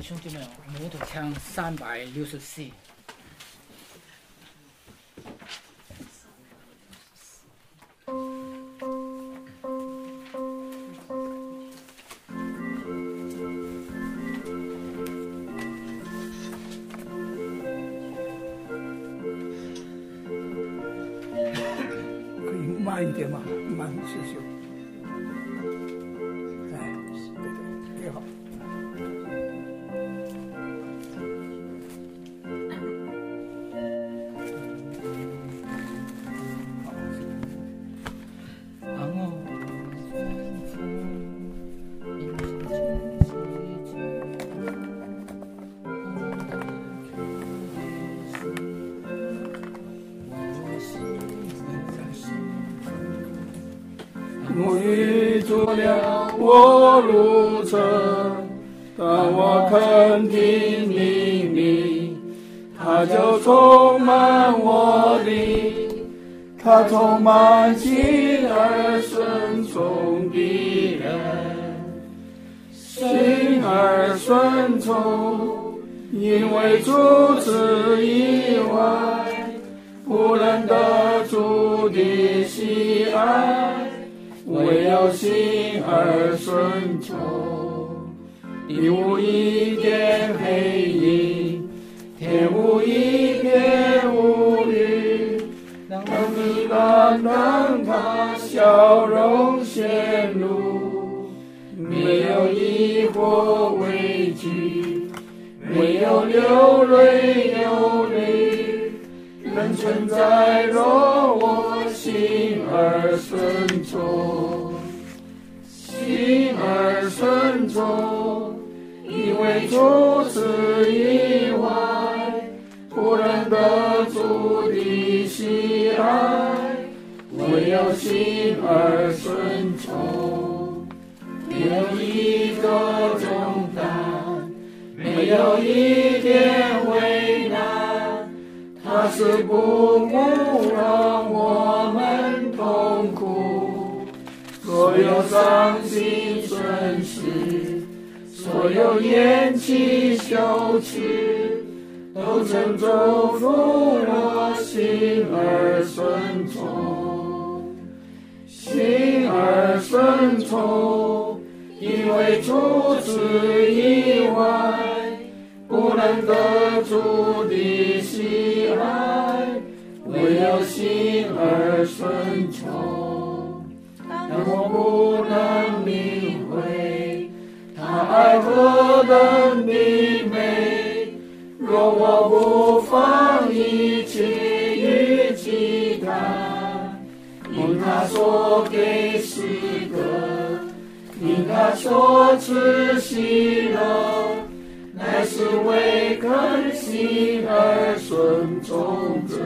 兄姊妹，我们一同唱364。 可以慢一点嘛，慢些许。哎，对对，挺好。沐浴足了我路程，当我肯听命令，它就充满我里，它充满心而顺从的人，心而顺从，因为除此以外，不能得主的喜爱。唯有心而顺从，地无一点黑影，天无一片乌云，当你让他笑容显露，没有疑惑畏惧，没有流泪忧虑，能存在若我心而顺从，心而顺从，因为除此以外，不能得主的喜爱，唯有心而顺从，没有一个重担，没有一点为难，它是不让我们痛苦，所有伤心损失，所有厌弃羞耻，都成走入我心而顺从，心而顺从，因为除此以外，不能得主的喜爱，唯有心而顺从。但我不能领会他爱何等的美，若我不放一切与其他，因他所给诗歌，因他所赐喜乐，乃是为肯心而顺从者，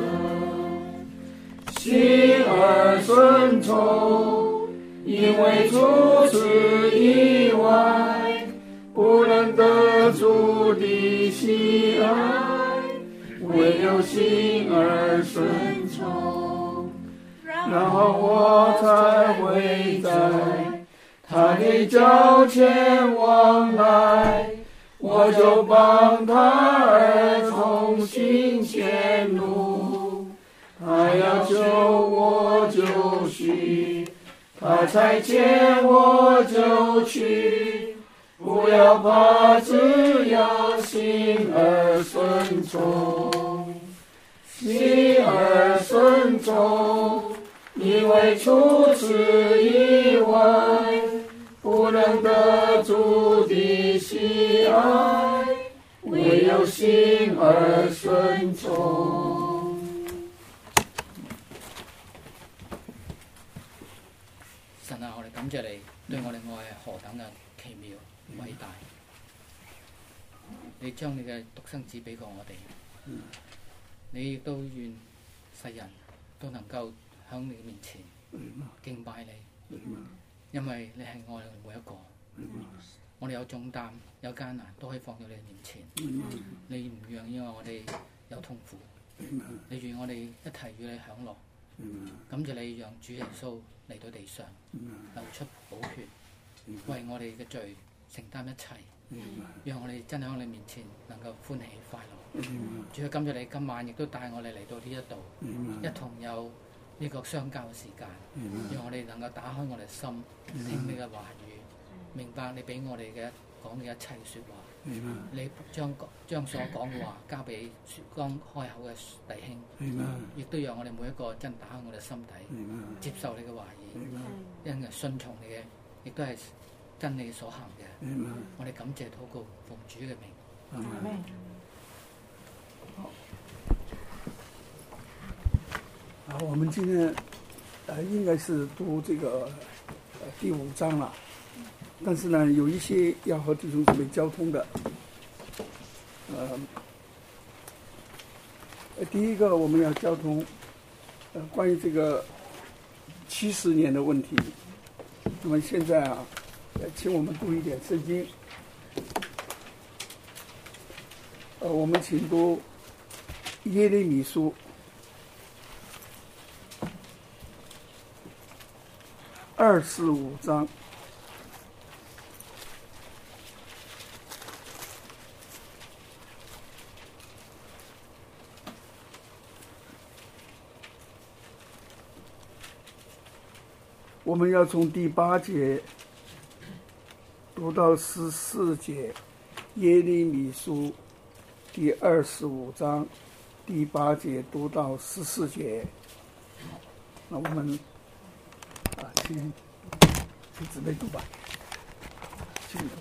心而顺从，因为除此以外，不能得主的喜爱，唯有心而顺从，然后我才会在他的脚前往来，我就帮他而重新前路，他要救我就去，他差遣我就去，不要怕，只要心而顺从，心而顺从，因为除此以外，不能得主的喜爱，唯有心而顺从。 神啊，我哋感謝你對我哋愛係何等嘅奇妙偉大！你將你嘅獨生子俾過我哋，你亦都願世人都能夠喺你面前敬拜你，因為你係愛我哋每一個。我哋有重擔有艱難都可以放到你面前，你唔讓因為我哋有痛苦，你願我哋一齊與你享樂。感謝你讓主耶穌嚟到地上流出寶血，為我哋嘅罪承擔一切， 讓我哋真係喺你面前能夠歡喜快樂。主啊，感謝你今晚亦都帶我哋嚟到呢一度，一同有呢個相交嘅時間，讓我哋能夠打開我哋心，聽你嘅話語，明白你俾我哋嘅講嘅一切説話。你將所講嘅話交俾剛開口嘅弟兄，亦都讓我哋每一個真打開我哋心底，接受你嘅話語，因為順從你嘅，亦都係真理所行嘅。我哋感謝禱告，奉主嘅名。 好，我们今天应该是读这个第5章了，但是呢，有一些要和弟兄姊妹交通的。第一个我们要交通关于这个70年的问题。那么现在啊，请我们读一点圣经。我们请读耶利米书25章。我们要从第8节读到14节，耶利米书第25章第8节读到14节。那我们请姊妹读吧。请读。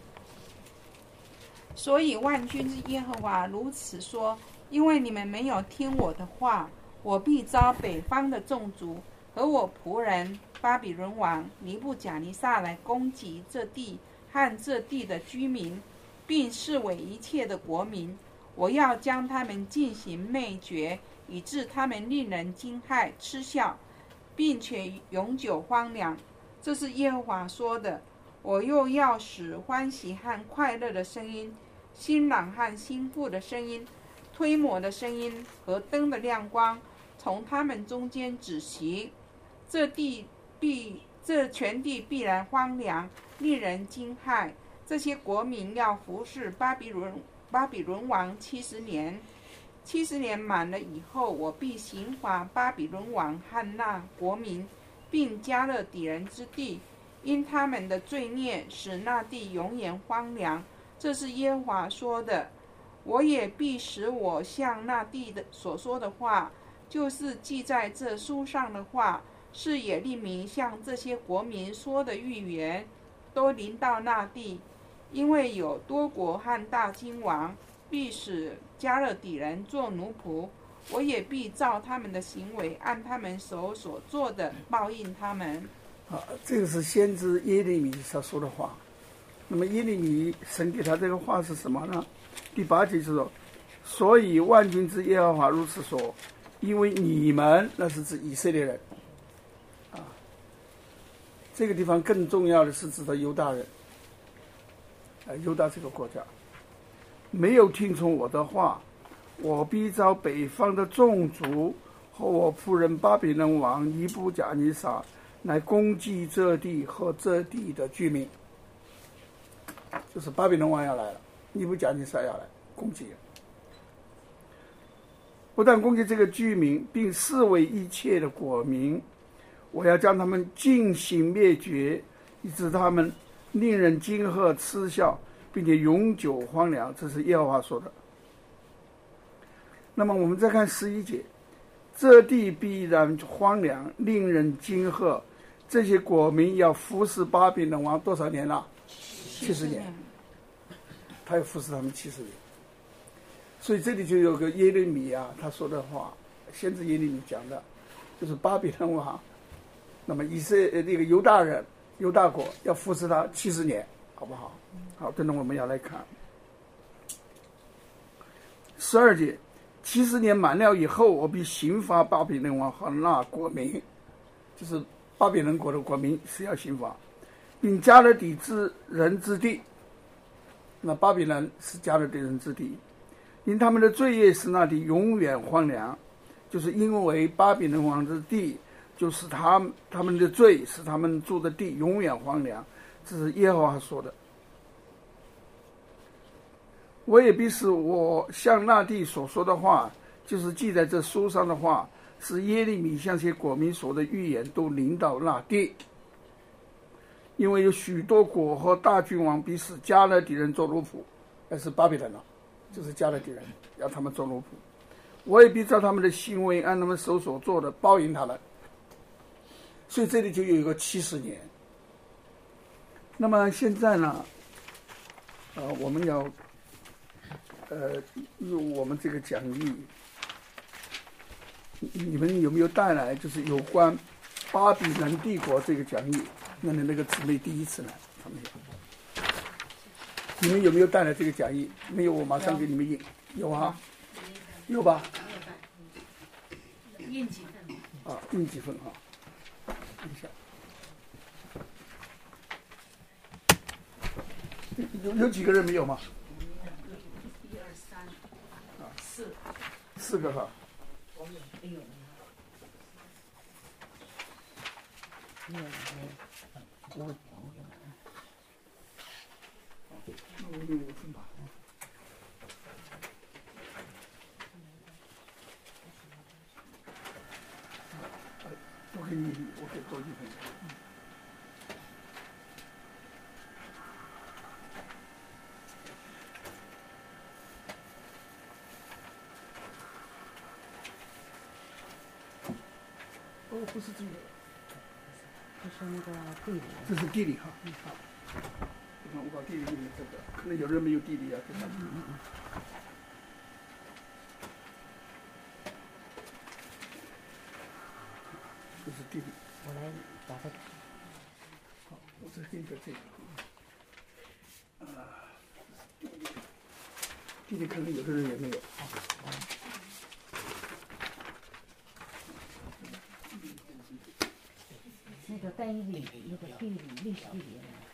所以万军之耶和华如此说：因为你们没有听我的话，我必召北方的众族和我仆人巴比伦王尼布甲尼撒来攻击这地和这地的居民，并视为一切的国民。我要将他们进行灭绝，以致他们令人惊骇嗤笑，并且永久荒凉。这是耶和华说的。我又要使欢喜和快乐的声音，新郎和新妇的声音，推磨的声音和灯的亮光从他们中间止息。这全地必然荒凉，令人惊骇。这些国民要服侍巴比伦王70年。70年满了以后，我必刑罚巴比伦王和那国民，并加勒底人之地，因他们的罪孽使那地永远荒凉。这是耶和华说的。我也必使我向那地的所说的话，就是记在这书上的话，是耶利米向这些国民说的预言，都临到那地。因为有多国和大君王，必使加勒底人做奴仆。我也必照他们的行为，按他们手所做的报应他们。 这个是先知耶利米所说的话。那么耶利米神给他这个话是什么呢？第8节就说：所以万军之耶和华如此说，因为你们，那是指以色列人这个地方更重要的是指的犹大人，犹大这个国家没有听从我的话，我必召北方的众族和我仆人巴比伦王尼布甲尼撒来攻击这地和这地的居民。就是巴比伦王要来了，尼布甲尼撒要来攻击，不但攻击这个居民，并视为一切的国民。我要将他们尽行灭绝，以致他们令人惊吓嗤笑，并且永久荒凉。这是耶和华说的。那么我们再看11节，这地必然荒凉，令人惊吓。这些国民要服侍巴比伦王多少年了？70年。他要服侍他们70年。所以这里就有个耶利米他说的话，先知耶利米讲的，就是巴比伦王，那么那个犹大人、犹大国要服侍他70年，好不好？好，等等我们要来看12节，70年满了以后，我必刑罚巴比伦王和那国民，就是巴比伦国的国民是要刑罚，并加勒底人之地。那巴比伦是加勒底人之地，因他们的罪业使那地永远荒凉，就是因为巴比伦王之地，就是他们的罪使他们住的地永远荒凉。这是耶和华说的。 我也必使我向那地所说的话，就是记在这书上的话，是耶利米向些国民所的预言都临到那地。因为有许多国和大君王必使加勒底人做奴仆，那是巴比伦了，就是加勒底人，要他们做奴仆。我也必照他们的行为，按他们手所做的报应他们。所以这里就有一个70年。那么现在呢，我们要用我们这个讲义，你们有没有带来就是有关巴比伦帝国这个讲义？那个姊妹第一次来，他们有。你们有没有带来这个讲义？没有，我马上给你们印。有啊，有吧？ 印几份？ 啊，印几份啊？等一下。有几个人没有吗 1、2、3、 4个哈。 我有，没有。 那我用5份吧。我给多1份。哦，不是这个。 这是那个地理。 这是地理哈。好。我把地理给你这个，可能有人没有地理啊，对吧？这是地理。 我来把它。 好，我再给你个这个。地理可能有的人也没有。 那个单一理，那个地理历史地理。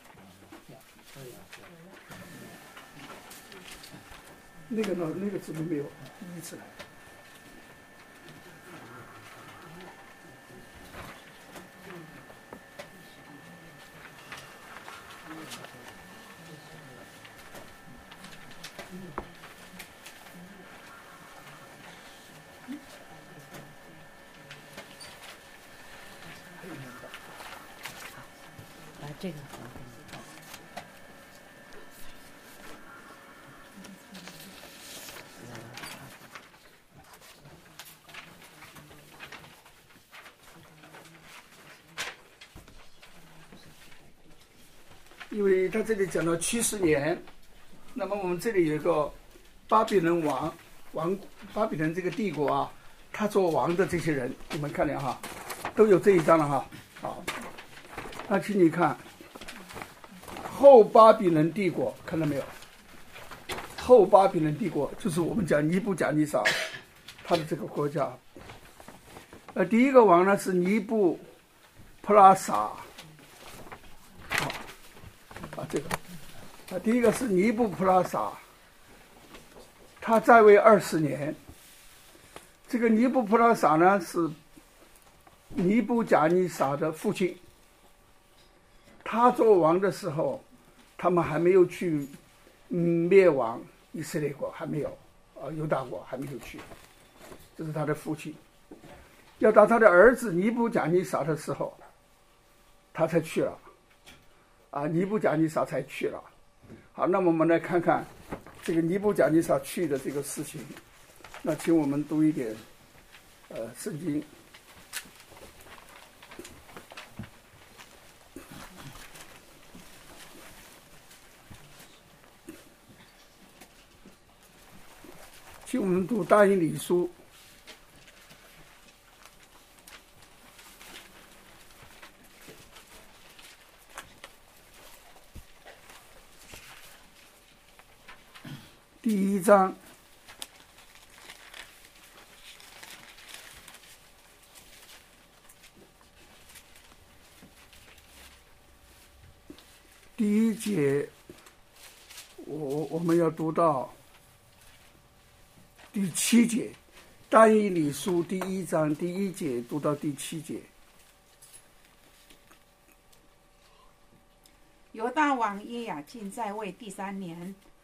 那个呢？那个怎么没有？第一次来。 把这个。 因为他这里讲到70年，那么我们这里有一个巴比伦王，巴比伦这个帝国啊，他做王的这些人，你们看了哈，都有这一章了哈。好，那请你看后巴比伦帝国，看到没有？后巴比伦帝国就是我们讲尼布甲尼撒他的这个国家。第一个王呢是尼布普拉撒。这个第一个是尼布普拉撒，他在位20年。这个尼布普拉撒呢是尼布甲尼撒的父亲。他做王的时候，他们还没有去灭亡以色列国，还没有犹大国还没有去，这是他的父亲。要到他的儿子尼布甲尼撒的时候，他才去了。尼布甲尼撒才去了。好，那么我们来看看这个尼布甲尼撒去的这个事情。那请我们读一点圣经。请我们读但以理书第1章第1节，我们要读到第7节，但以理书第1章第1节读到第7节。 犹大王耶雅敬在位第3年，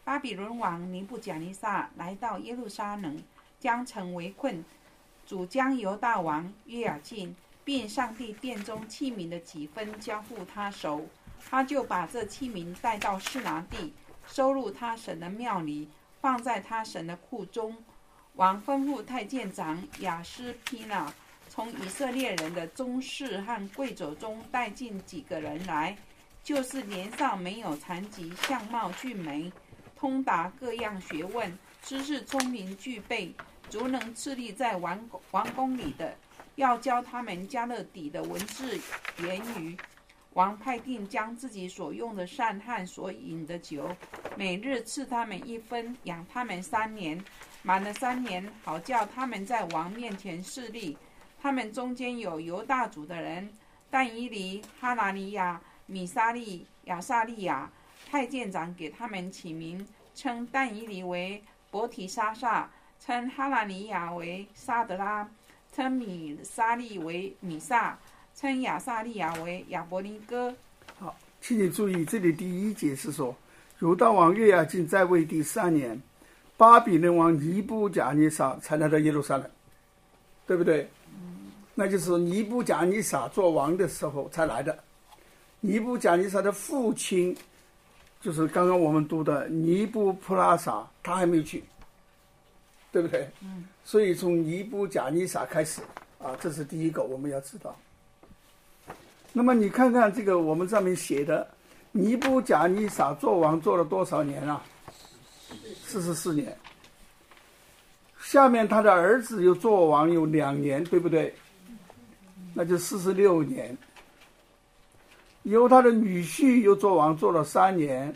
巴比伦王尼布甲尼撒来到耶路撒冷，将城围困，主将犹大王约雅敬并上帝殿中器皿的几分交付他手，他就把这器皿带到示拿地，收入他神的庙里，放在他神的库中。王吩咐太监长亚斯皮纳从以色列人的宗室和贵族中带进几个人来，就是年上没有残疾，相貌俊美，通达各样学问，知识聪明具备，足能侍立在王宫里的，要教他们加勒底的文字言语。王派定将自己所用的膳和所饮的酒，每日赐他们1分，养他们3年，满了3年，好叫他们在王面前侍立。他们中间有犹大族的人，但以理、哈拿尼亚、米沙利、亚撒利亚，太监长给他们起名，称但以理为伯提沙撒，称哈拿尼亚为沙德拉，称米沙利为米撒，称亚撒利亚为亚伯尼哥。 好，请你注意，这里第1节是说，犹大王约雅敬在位第3年，巴比伦王尼布甲尼撒才来到耶路撒冷，对不对？那就是尼布甲尼撒做王的时候才来的。尼布甲尼撒的父亲就是刚刚我们读的尼布普拉撒，他还没有去，对不对？所以从尼布甲尼撒开始啊，这是第一个我们要知道。那么你看看这个我们上面写的，尼布甲尼撒做王做了多少年啊？44年。下面他的儿子又做王有2年，对不对？那就46年。由他的女婿又做王做了3年，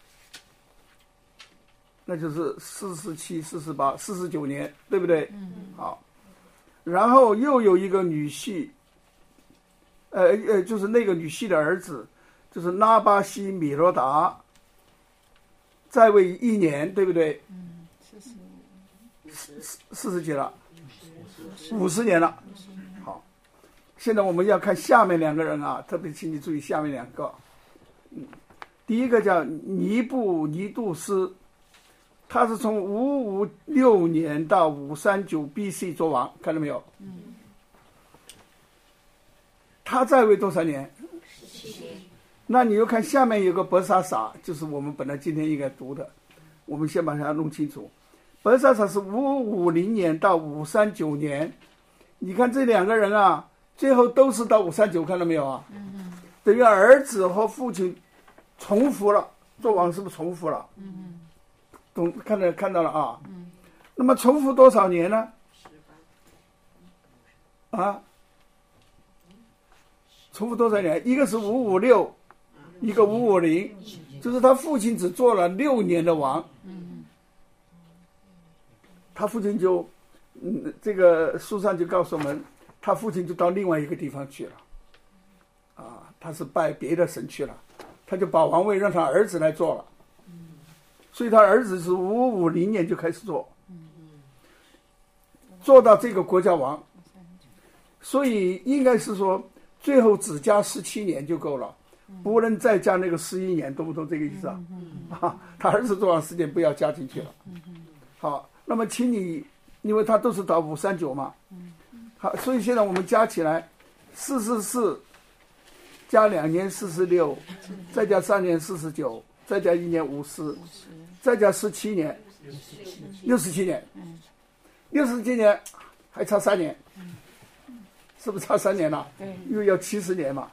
那就是47、48、49年，对不对？好，然后又有一个女婿，就是那个女婿的儿子，就是拉巴西米罗达，在位1年，对不对？40几了，50年了。好，现在我们要看下面2个人啊，特别请你注意下面2个。第一个叫尼布尼杜斯，他是从556年到539 BC 做王，看到没有？他在位多少年？17年。那你又看下面有个伯沙撒，就是我们本来今天应该读的，我们先把它弄清楚。伯沙撒是550年到539年，你看这2个人啊，最后都是到539，看到没有啊？等于儿子和父亲重复了，做王是不是重复了？懂，看到了啊。那么重复多少年呢？啊？重复多少年？一个是556，一个550，就是他父亲只做了6年的王。他父亲就，这个书上就告诉我们，他父亲就到另外一个地方去了，啊，他是拜别的神去了，他就把王位让他儿子来做了，所以他儿子是550年就开始做，做到这个国家王，所以应该是说最后只加17年就够了，不能再加那个11年，懂不懂这个意思啊？他儿子做完时间不要加进去了。好。那么请你，因为他都是到539嘛，好，所以现在我们加起来，44加2年46，再加3年49，再加1年50，再加17年，67年，67年还差3年，是不是差3年了？又要70年嘛。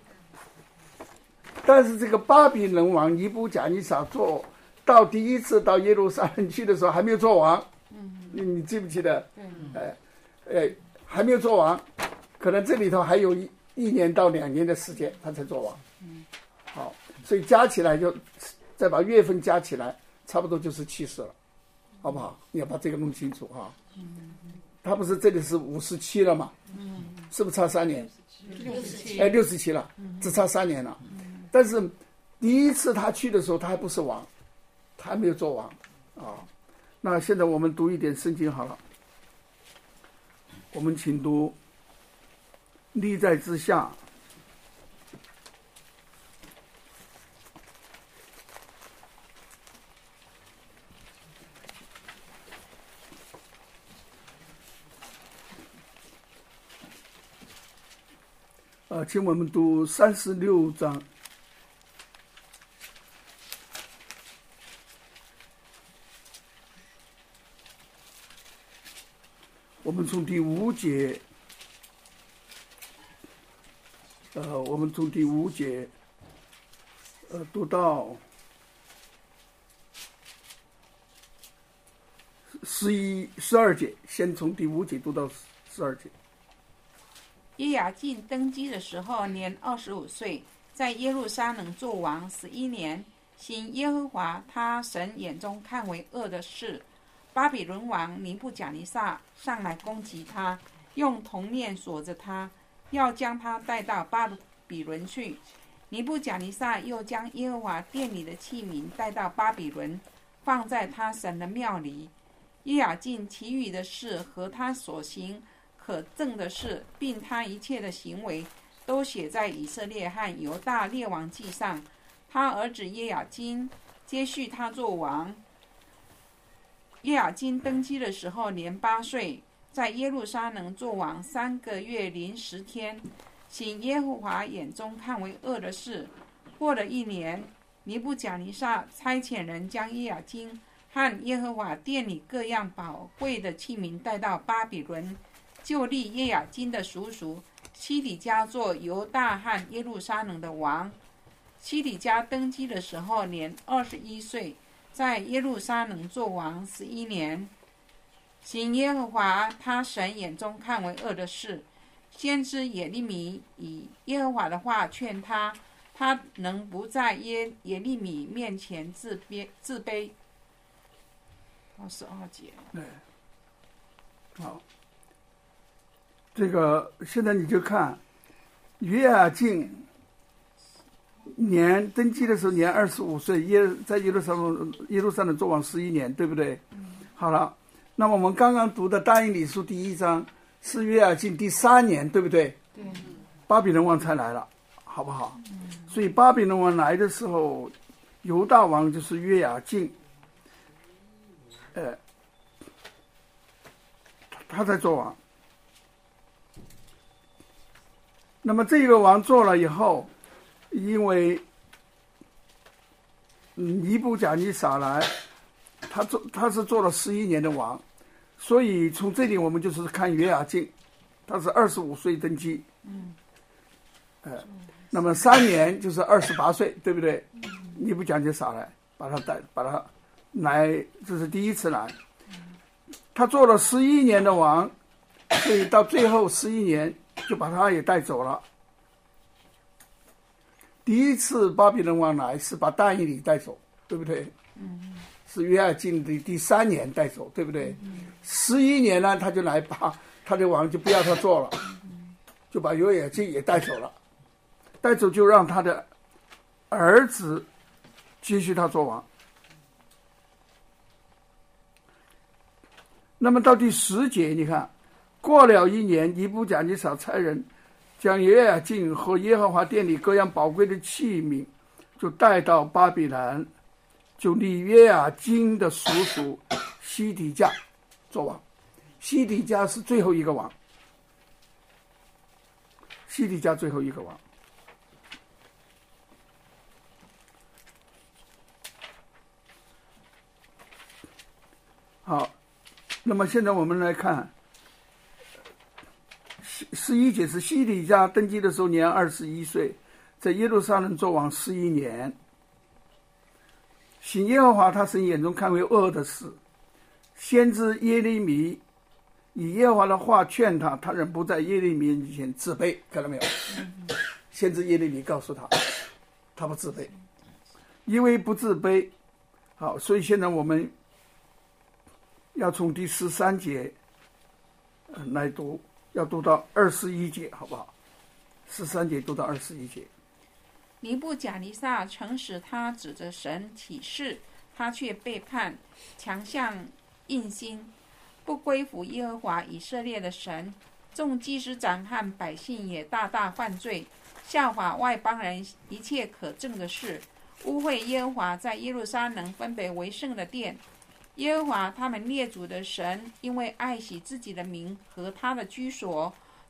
但是这个巴比伦王尼布甲尼撒做。到第一次到耶路撒冷去的时候还没有做王，你记不记得？还没有做王，可能这里头还有1年到2年的时间他才做王。好，所以加起来就再把月份加起来，差不多就是70了，好不好？你要把这个弄清楚哈。他不是这里是57了嘛？是不是差3年？67了，只差3年了。但是第一次他去的时候，他还不是王。他还没有做王啊，那现在我们读一点圣经好了。我们请读历在之下请我们读36章。我们从第5节，读到12节，先从第5节读到12节。 耶雅敬登基的时候年25岁，在耶路撒冷作王11年，行耶和华他神眼中看为恶的事。巴比伦王尼布甲尼撒上来攻击他，用铜链锁着他，要将他带到巴比伦去。尼布甲尼撒又将耶和华殿里的器皿带到巴比伦，放在他神的庙里。耶雅敬其余的事和他所行可憎的事，并他一切的行为，都写在以色列和犹大列王记上。他儿子耶雅金接续他做王。耶雅金登基的时候年8岁，在耶路撒冷作王3个月零10天，行耶和华眼中看为恶的事。过了1年，尼布甲尼撒差遣人将耶雅金和耶和华殿里各样宝贵的器皿带到巴比伦，就立耶雅金的叔叔西底家做犹大和耶路撒冷的王。西底家登基的时候年21岁，在耶路撒冷作王11年，行耶和华他神眼中看为恶的事。先知耶利米以耶和华的话劝他，他能不在耶利米面前自卑。12节。 对，好，这个现在你就看约雅敬年登基的时候年25岁，在耶路撒冷作王11年，对不对？好了，那么我们刚刚读的但以理书第1章是约雅敬第3年，对不对？ 对。 巴比伦王才来了，好不好？所以巴比伦王来的时候，犹大王就是约雅敬，他在做王。那么这个王做了以后，因为尼布甲尼撒来，他是做了11年的王，所以从这里我们就是看约雅敬，他是25岁登基，那么3年就是28岁，对不对？尼布甲尼撒来把他来，这是第一次来，他做了11年的王，所以到最后11年就把他也带走了。第一次巴比伦王来是把但以理带走，对不对？是约雅敬的第3年带走，对不对？11年呢，他就来把他的王就不要他做了，就把约雅敬也带走了，带走就让他的儿子继续他做王。那么到第10节，你看，过了1年，尼布甲尼撒差人将约雅敬和耶和华殿里各样宝贵的器皿就带到巴比伦，就立约雅敬的叔叔西底家做王。西底家是最后一个王，西底家最后一个王。好，那么现在我们来看11节，是西底家登基的时候年21岁，在耶路撒冷作王11年，行耶和华他神眼中看为恶的事。先知耶利米以耶和华的话劝他，他仍不在耶利米面前自卑，看到没有？先知耶利米告诉他，他不自卑，因为不自卑。好，所以现在我们要从第13节来读，要读到21节，好不好？13节读到21节。 尼布甲尼撒曾使他指着神起誓，他却背叛，强项硬心，不归服耶和华以色列的神。众祭司长和百姓也大大犯罪，效法外邦人一切可憎的事，污秽耶和华在耶路撒冷分别为圣的殿。耶和华他们列祖的神，因为爱惜自己的名和他的居所，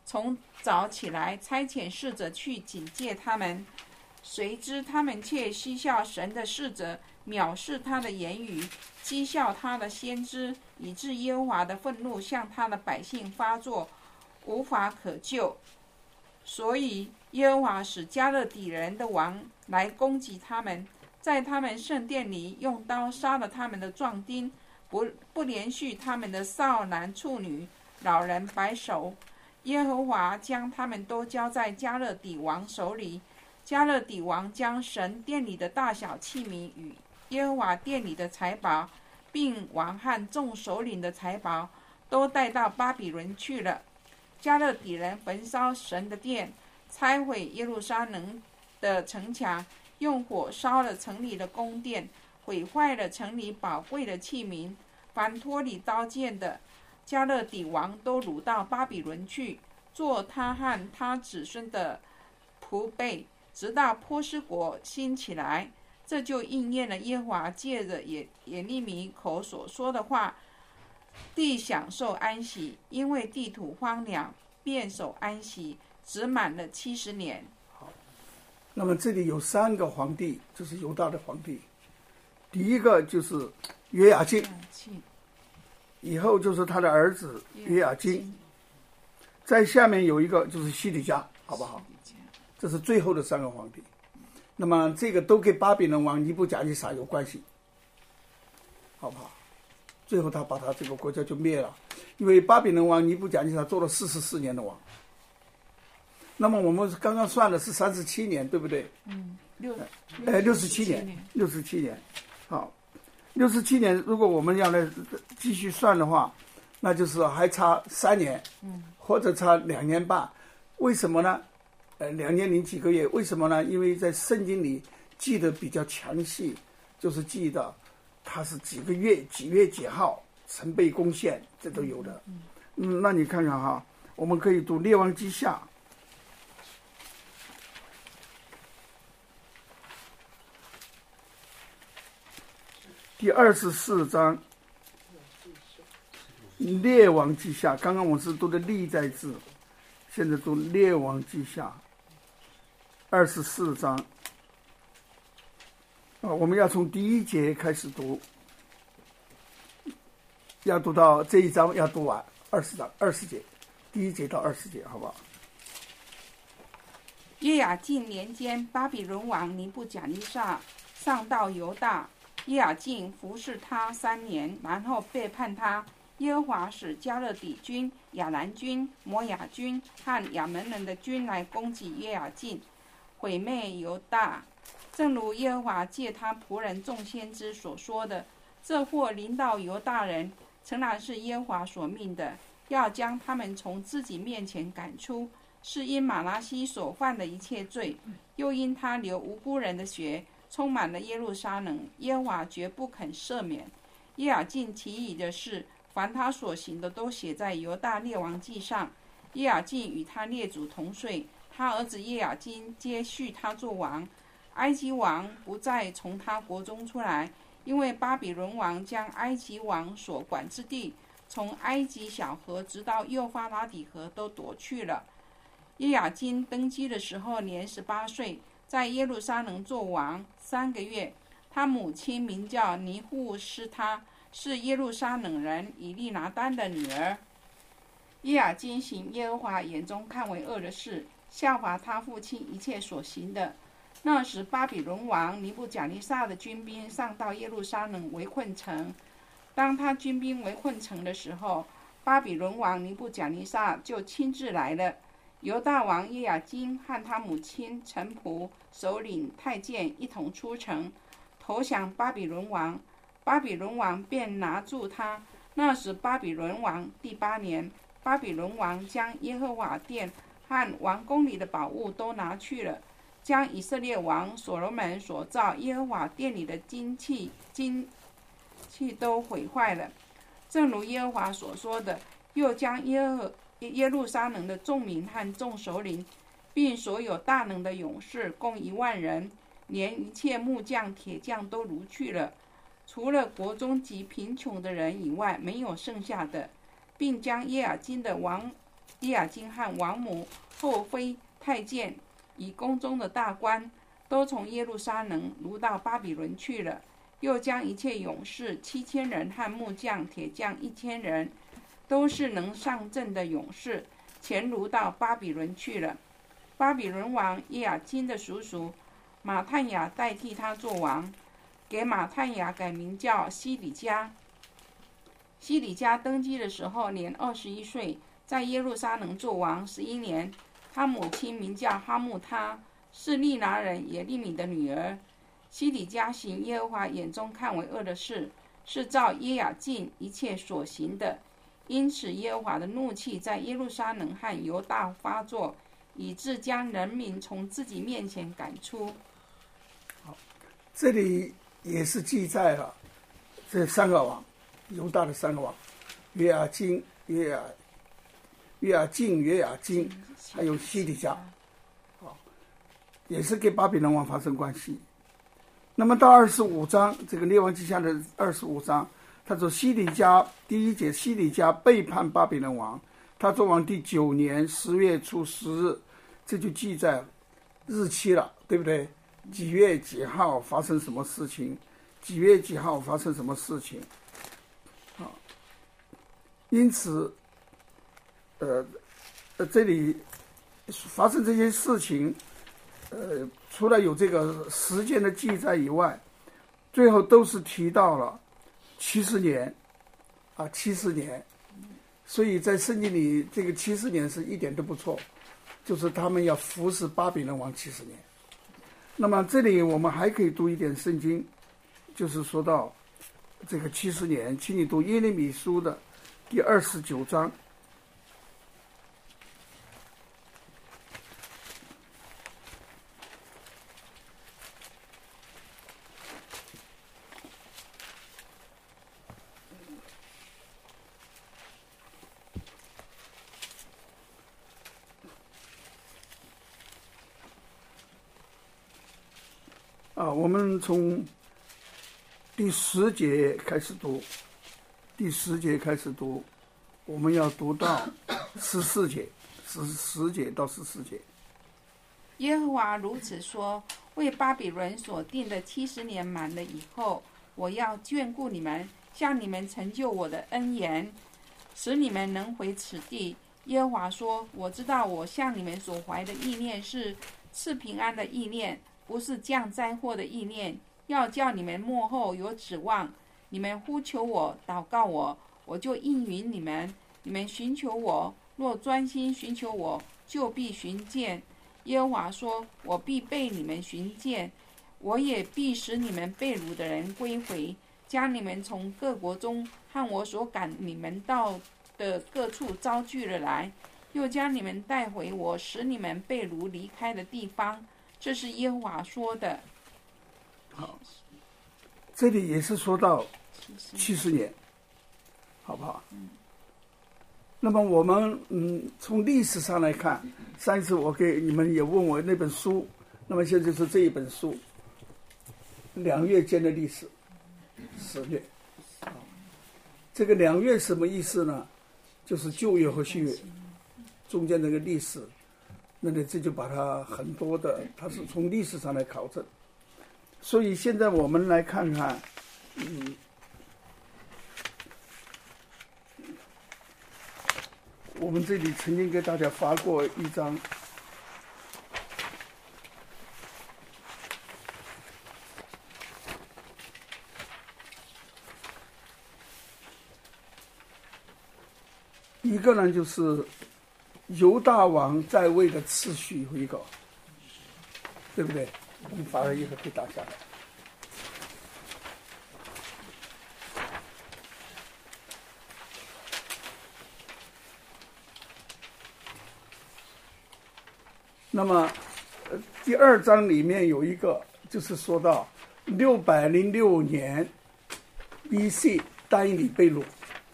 从早起来差遣使者去警戒他们，谁知他们却嬉笑神的使者，藐视他的言语，讥笑他的先知，以致耶和华的愤怒向他的百姓发作，无法可救。所以耶和华使加勒底人的王来攻击他们，在他们圣殿里用刀杀了他们的壮丁，不连续他们的少男处女、老人白首。耶和华将他们都交在加勒底王手里。加勒底王将神殿里的大小器皿与耶和华殿里的财宝，并王和众首领的财宝，都带到巴比伦去了。加勒底人焚烧神的殿，拆毁耶路撒冷的城墙，用火烧了城里的宫殿，毁坏了城里宝贵的器皿。凡脱离刀剑的，加勒底王都掳到巴比伦去，做他和他子孙的仆婢，直到波斯国兴起来。这就应验了耶和华借着耶利米口所说的话：地享受安息，因为地土荒凉，便守安息，只满了70年。 好，那么这里有3个皇帝，就是犹大的皇帝。第一个就是约雅敬，以后就是他的儿子约雅斤，在下面有一个就是西底家，好不好？这是最后的3个皇帝。那么这个都跟巴比伦王尼布甲尼撒有关系，好不好？最后他把他这个国家就灭了，因为巴比伦王尼布甲尼撒做了44年的王。那么我们刚刚算的是37年，对不对？67年，好，67年，如果我们要来继续算的话，那就是还差3年，或者差2年半。为什么呢？2年零几个月。为什么呢？因为在圣经里记得比较详细，就是记得他是几月几号曾被攻陷，这都有的。那你看看哈，我们可以读列王记下第24章。列王记下，刚刚我是读的历代志，现在读列王记下24章。我们要从第1节开始读，要读到这一章要读完20节，第1节到20节，好不好？ 约雅敬年间，巴比伦王尼布甲尼撒上到犹大，约雅敬服侍他3年，然后背叛他。耶和华使加勒底军、亚兰军、摩亚军和亚门人的军来攻击约雅敬，毁灭犹大。正如耶和华借他仆人众先知所说的，这祸临到犹大人，诚然是耶和华所命的，要将他们从自己面前赶出，是因马拿西所犯的一切罪，又因他流无辜人的血，充满了耶路撒冷，耶和华绝不肯赦免。约雅敬其余的事，凡他所行的，都写在犹大列王记上。约雅敬与他列祖同岁，他儿子约雅斤接续他做王。埃及王不再从他国中出来，因为巴比伦王将埃及王所管之地，从埃及小河直到幼发拉底河都夺去了。约雅斤登基的时候年18岁，在耶路撒冷做王3个月。他母亲名叫尼户斯他，是耶路撒冷人以利拿单的女儿。约雅斤行耶和华眼中看为恶的事，效法他父亲一切所行的。那时巴比伦王尼布甲尼撒的军兵上到耶路撒冷围困城。当他军兵围困城的时候，巴比伦王尼布甲尼撒就亲自来了。犹大王约雅斤和他母亲、臣仆、首领、太监一同出城，投降巴比伦王。巴比伦王便拿住他。那时巴比伦王第8年，巴比伦王将耶和华殿和王宫里的宝物都拿去了，将以色列王所罗门所造耶和华殿里的金器都毁坏了，正如耶和华所说的。又将耶路撒冷的众民和众首领，并所有大能的勇士共1万人，连一切木匠、铁匠都掳去了，除了国中极贫穷的人以外，没有剩下的，并将约雅斤的耶雅金和王母后妃太监以宫中的大官都从耶路撒冷掳到巴比伦去了，又将一切勇士7000人和木匠铁匠1000人，都是能上阵的勇士，全掳到巴比伦去了。巴比伦王耶雅金的叔叔马探雅代替他做王，给马探雅改名叫西底家。西底家登基的时候年21岁，在耶路撒冷做王11年。他母亲名叫哈木他，是利拿人耶利米的女儿。西底家行耶和华眼中看为恶的事，是照耶雅敬一切所行的，因此耶和华的怒气在耶路撒冷和犹大发作，以致将人民从自己面前赶出。 好，这里也是记载了这3个王，犹大的3个王，约雅敬、约雅敬，还有西底家，也是跟巴比伦王发生关系。那么到25章，这个列王记下的25章，他说西底家第1节，西底家背叛巴比伦王，他做王第9年10月初10日，这就记载日期了，对不对？几月几号发生什么事情？几月几号发生什么事情？因此，这里发生这些事情，除了有这个时间的记载以外，最后都是提到了70年，70年。所以在圣经里，这个70年是一点都不错，就是他们要服侍巴比伦王70年。那么这里我们还可以读一点圣经，就是说到这个70年，请你读耶利米书的第29章。我们从第10节开始读，我们要读到14节，10节到14节。 耶和华如此说：为巴比伦所定的70年满了以后，我要眷顾你们，向你们成就我的恩言，使你们能回此地。耶和华说：我知道我向你们所怀的意念是赐平安的意念，不是降灾祸的意念，要叫你们末后有指望。你们呼求我，祷告我，我就应允你们。你们寻求我，若专心寻求我，就必寻见。耶和华说：我必被你们寻见，我也必使你们被掳的人归回，将你们从各国中和我所赶你们到的各处招聚了来，又将你们带回我使你们被掳离开的地方。这是耶和华说的。 好，这里也是说到70年，好不好？那么我们从历史上来看，上一次我给你们也问我那本书，那么现在就是这一本书，2月间的历史，10月。这个2月什么意思呢？就是旧约和新约中间那个历史。那么这就把它很多的，它是从历史上来考证。所以现在我们来看看，我们这里曾经给大家发过一张，一个呢就是犹大王在位的次序有一个，对不对？我们发了一个可以打下来。那么第2章里面有一个，就是说到606年 BC 但以理被掳，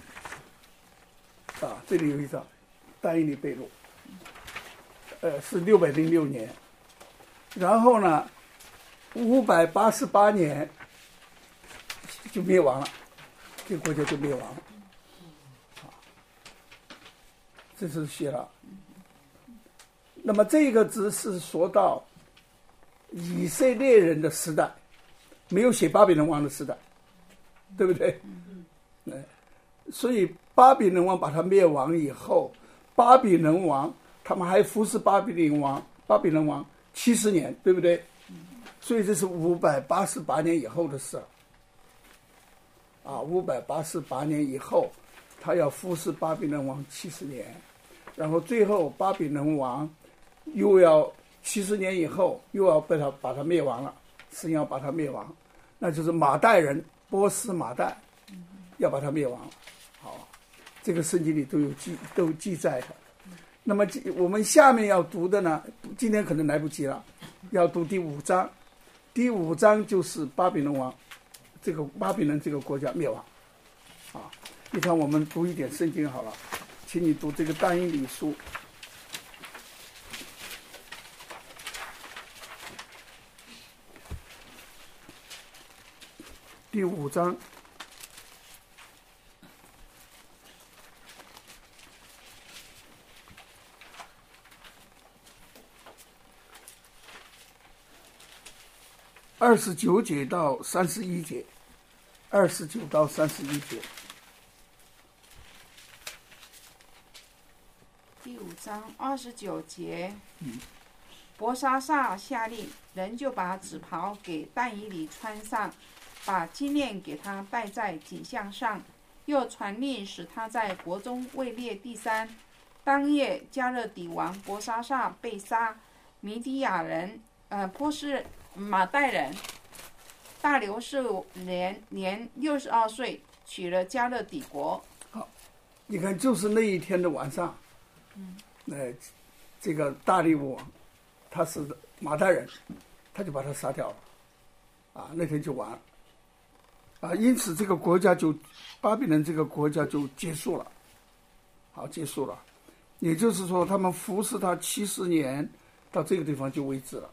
这里有一张但以理被掳，是606年。然后呢588年就灭亡了，这个国家就灭亡了。 这是希腊。那么这个只是说到以色列人的时代，没有写巴比伦王的时代，对不对？所以巴比伦王把他灭亡以后，巴比伦王他们还服侍巴比伦王70年，对不对？所以这是588年以后的事588年以后，他要服侍巴比伦王70年，然后最后巴比伦王又要70年以后又要把他灭亡了，神要把他灭亡，那就是马代人波斯马代要把他灭亡了。好，这个圣经里都记载的。那么我们下面要读的呢，今天可能来不及了，要读第5章。第5章就是巴比伦王，这个巴比伦这个国家灭亡。你看我们读一点圣经好了，请你读这个但以理书第5章。29节到31节，29到31节。 第5章29节，伯沙撒下令，人就把紫袍给但以理穿上，把金链给他戴在颈项上，又传令使他在国中位列第3。当夜，加勒底王伯沙撒被杀，米底亚人波斯马代人大流士年62岁，取了加勒底国。 好，你看，就是那一天的晚上，这个大利乌王他是马代人，他就把他杀掉了，那天就完了，因此这个国家巴比伦这个国家就结束了，结束了，也就是说他们服侍他70年，到这个地方就为止了。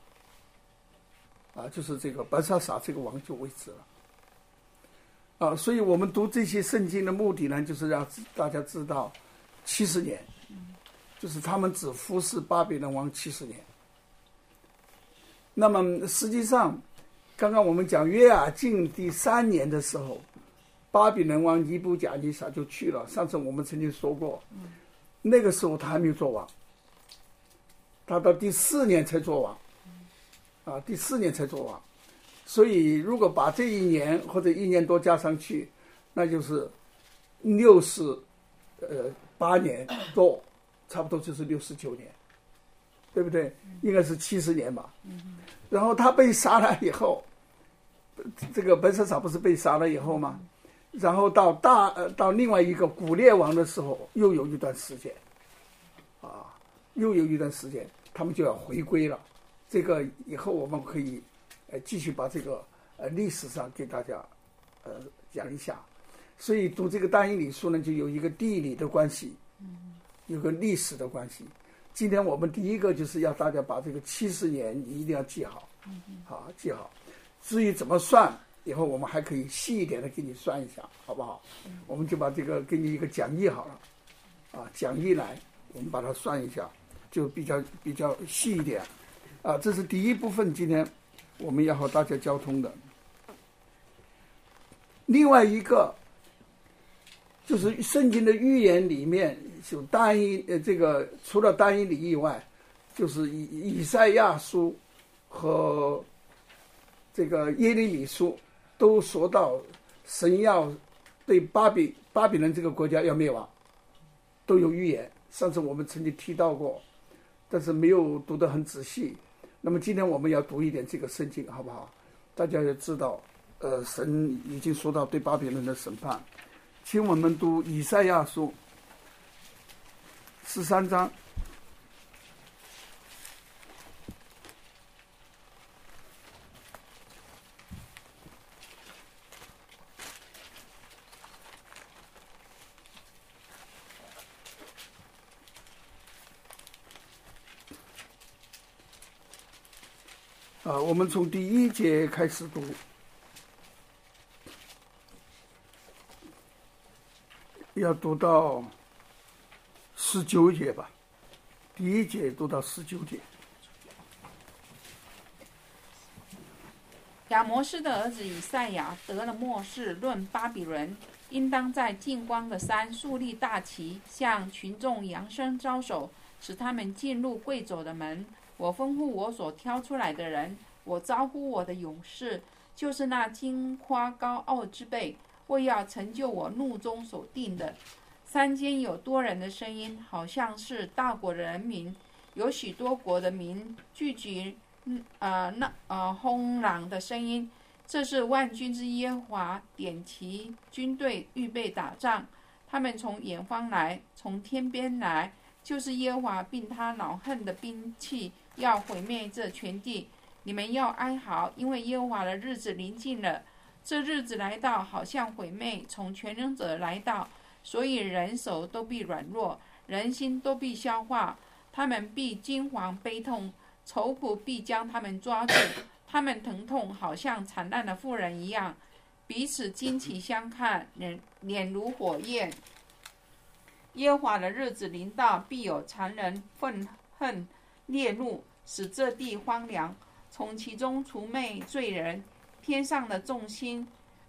就是这个伯沙撒这个王就为止了，所以我们读这些圣经的目的呢，就是让大家知道70年，就是他们只服侍巴比伦王70年。那么实际上，刚刚我们讲约雅敬第3年的时候，巴比伦王尼布甲尼撒就去了。上次我们曾经说过，那个时候他还没有做王，他到第4年才做王。第4年才做王，所以如果把这1年或者1年多加上去，那就是68年多，差不多就是69年，对不对？应该是70年吧。然后他被杀了以后，这个伯沙撒不是被杀了以后吗？然后到另外一个古列王的时候，又有一段时间，他们就要回归了。这个以后我们可以继续把这个历史上给大家讲一下。所以读这个但以理书呢，就有一个地理的关系，有个历史的关系。今天我们第一个就是要大家把这个70年一定要记好，记好。至于怎么算，以后我们还可以细一点的给你算一下，好不好？我们就把这个给你一个讲义好了，讲义来我们把它算一下，就比较细一点。这是第一部分，今天我们要和大家交通的。另外一个就是圣经的预言里面有这个除了但以理以外，就是以赛亚书和这个耶利米书都说到神要对巴比伦这个国家要灭亡，都有预言。上次我们曾经提到过，但是没有读得很仔细。那么今天我们要读一点这个圣经，好不好？大家也知道，神已经说到对巴比伦的审判。请我们读以赛亚书13章。我们从第1节开始读，要读到 19节吧，第1节读到19节。 亚摩斯的儿子以赛亚得了默示，论巴比伦，应当在近光的山树立大旗，向群众扬声招手，使他们进入贵走的门。我吩咐我所挑出来的人，我招呼我的勇士，就是那矜夸高傲之辈，为要成就我怒中所定的。山间有多人的声音，好像是大国的人民，有许多国的民聚集轰嚷的声音。这是万军之耶和华点其军队预备打仗，他们从远方来，从天边来，就是耶和华并他恼恨的兵器，要毁灭这全地。你们要哀嚎，因为耶和华的日子临近了。这日子来到，好像毁灭从全能者来到，所以人手都必软弱，人心都必消化，他们必惊惶悲痛，愁苦必将他们抓住，他们疼痛好像惨烂的妇人一样，彼此惊奇相看，脸如火焰。耶和华的日子临到，必有残忍愤恨烈怒，使这地荒凉，从其中除灭罪人。天上的众星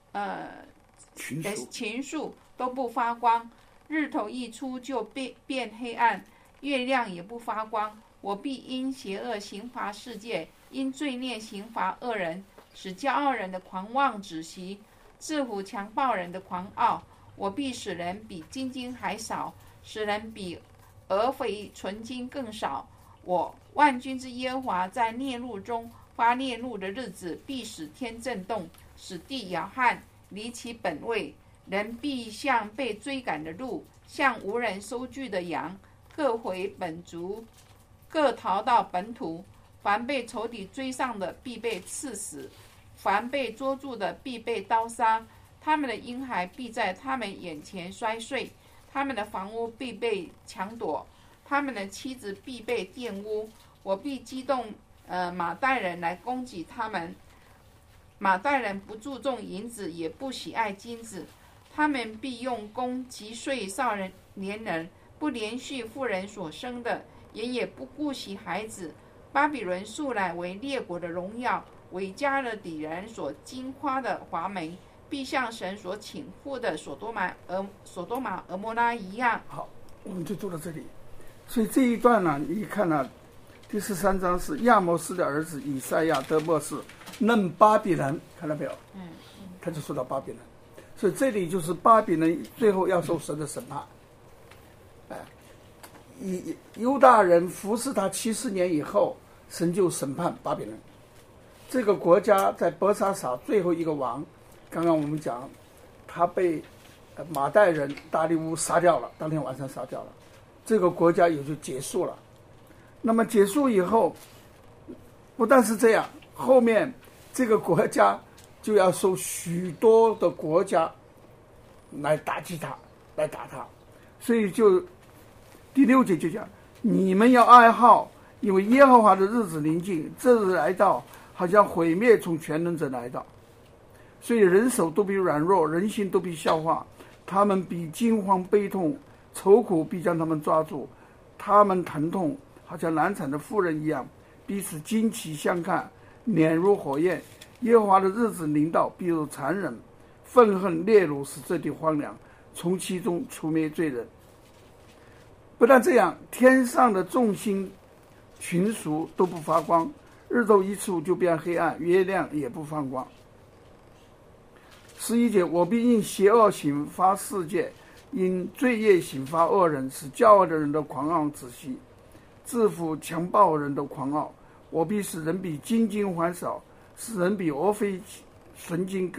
群数都不发光，日头一出就变黑暗，月亮也不发光。我必因邪恶刑罚世界，因罪孽刑罚恶人，使骄傲人的狂妄止息，制服强暴人的狂傲。我必使人比金金还少，使人比俄斐纯金更少。我万军之耶和华在烈怒中发烈怒的日子，必使天震动，使地摇撼，离其本位。人必像被追赶的鹿，像无人收据的羊，各回本族，各逃到本土。凡被仇敌追上的，必被刺死；凡被捉住的，必被刀杀。他们的婴孩必在他们眼前摔碎，他们的房屋必被抢夺，他们的妻子必被玷污。我必激动马代人来攻击他们。马代人不注重银子，也不喜爱金子，他们必用弓击碎少年人，不连续妇人所生的，也不顾惜孩子。巴比伦素来为列国的荣耀，为加勒底人所矜夸的华美，必像神所倾覆的所多玛、俄摩拉一样。 好，我们就读到这里。所以这一段呢，你看呢，第13章是亚摩斯的儿子以赛亚得默示，论巴比伦，看到没有？他就说到巴比伦，所以这里就是巴比伦最后要受神的审判。犹大人服侍他70年以后，神就审判巴比伦。这个国家在伯沙撒最后一个王，刚刚我们讲，他被马代人大利乌杀掉了，当天晚上杀掉了，这个国家也就结束了。那么结束以后，不但是这样，后面这个国家就要受许多的国家来打击他，来打他，所以就第6节就讲，你们要哀号，因为耶和华的日子临近，这日来到，好像毁灭从全能者来到，所以人手都必软弱，人心都必消化，他们必惊惶悲痛，愁苦必将他们抓住，他们疼痛好像难产的妇人一样，彼此惊奇相看，脸如火焰。耶和华的日子临到，必有残忍愤恨烈怒，使这地荒凉，从其中除灭罪人。不但这样，天上的众星群属都不发光，日头一出就变黑暗，月亮也不放光。11节，我必因邪恶刑罚世界，因罪孽刑罚恶人，使骄傲的人的狂傲止息，制服强暴人的狂傲。我必使人比金金还少，使人比俄斐纯金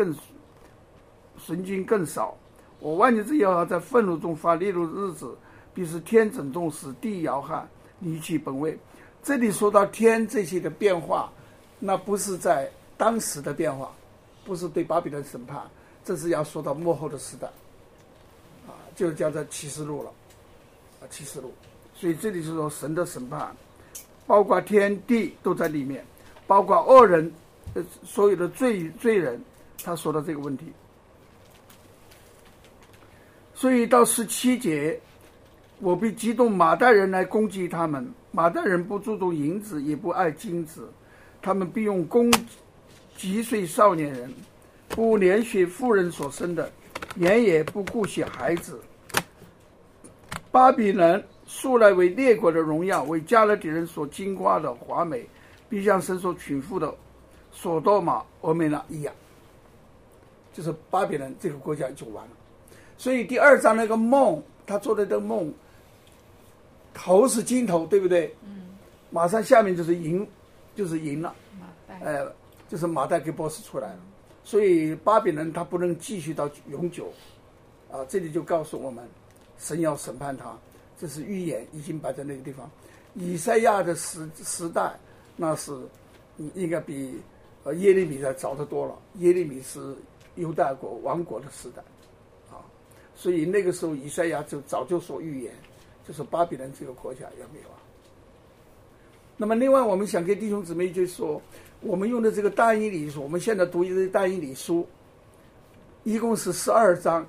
更少。我万军之耶和华在愤怒中发烈怒的日子，必是天震动，使地摇撼，离其本位。这里说到天这些的变化，那不是在当时的变化，不是对巴比伦审判，这是要说到末后的时代就叫做启示录了启示录。所以这里是说神的审判，包括天地都在里面，包括恶人所有的罪人，他说到这个问题。所以到17节， 我必激动马代人来攻击他们。马代人不注重银子，也不爱金子，他们必用弓击碎少年人，不怜恤妇人所生的，眼也不顾惜孩子。巴比伦素来为列国的荣耀，为加勒底人所惊夸的华美，必像伸手群富的索多玛、俄梅拉一样。就是巴比伦这个国家就完了。所以第2章那个梦，他做的这个梦，头是金头，对不对？马上下面就是银，就是银了。就是马代给波斯出来了。所以巴比伦他不能继续到永久。这里就告诉我们，神要审判他，这是预言已经摆在那个地方。以赛亚的时代，那是应该比耶利米的早得多了。耶利米是犹大国亡国的时代，所以那个时候以赛亚就早就说预言，就是巴比伦这个国家要灭亡。那么另外我们想给弟兄姊妹就说，我们用的这个但以理书，我们现在读的但以理书一共是12章，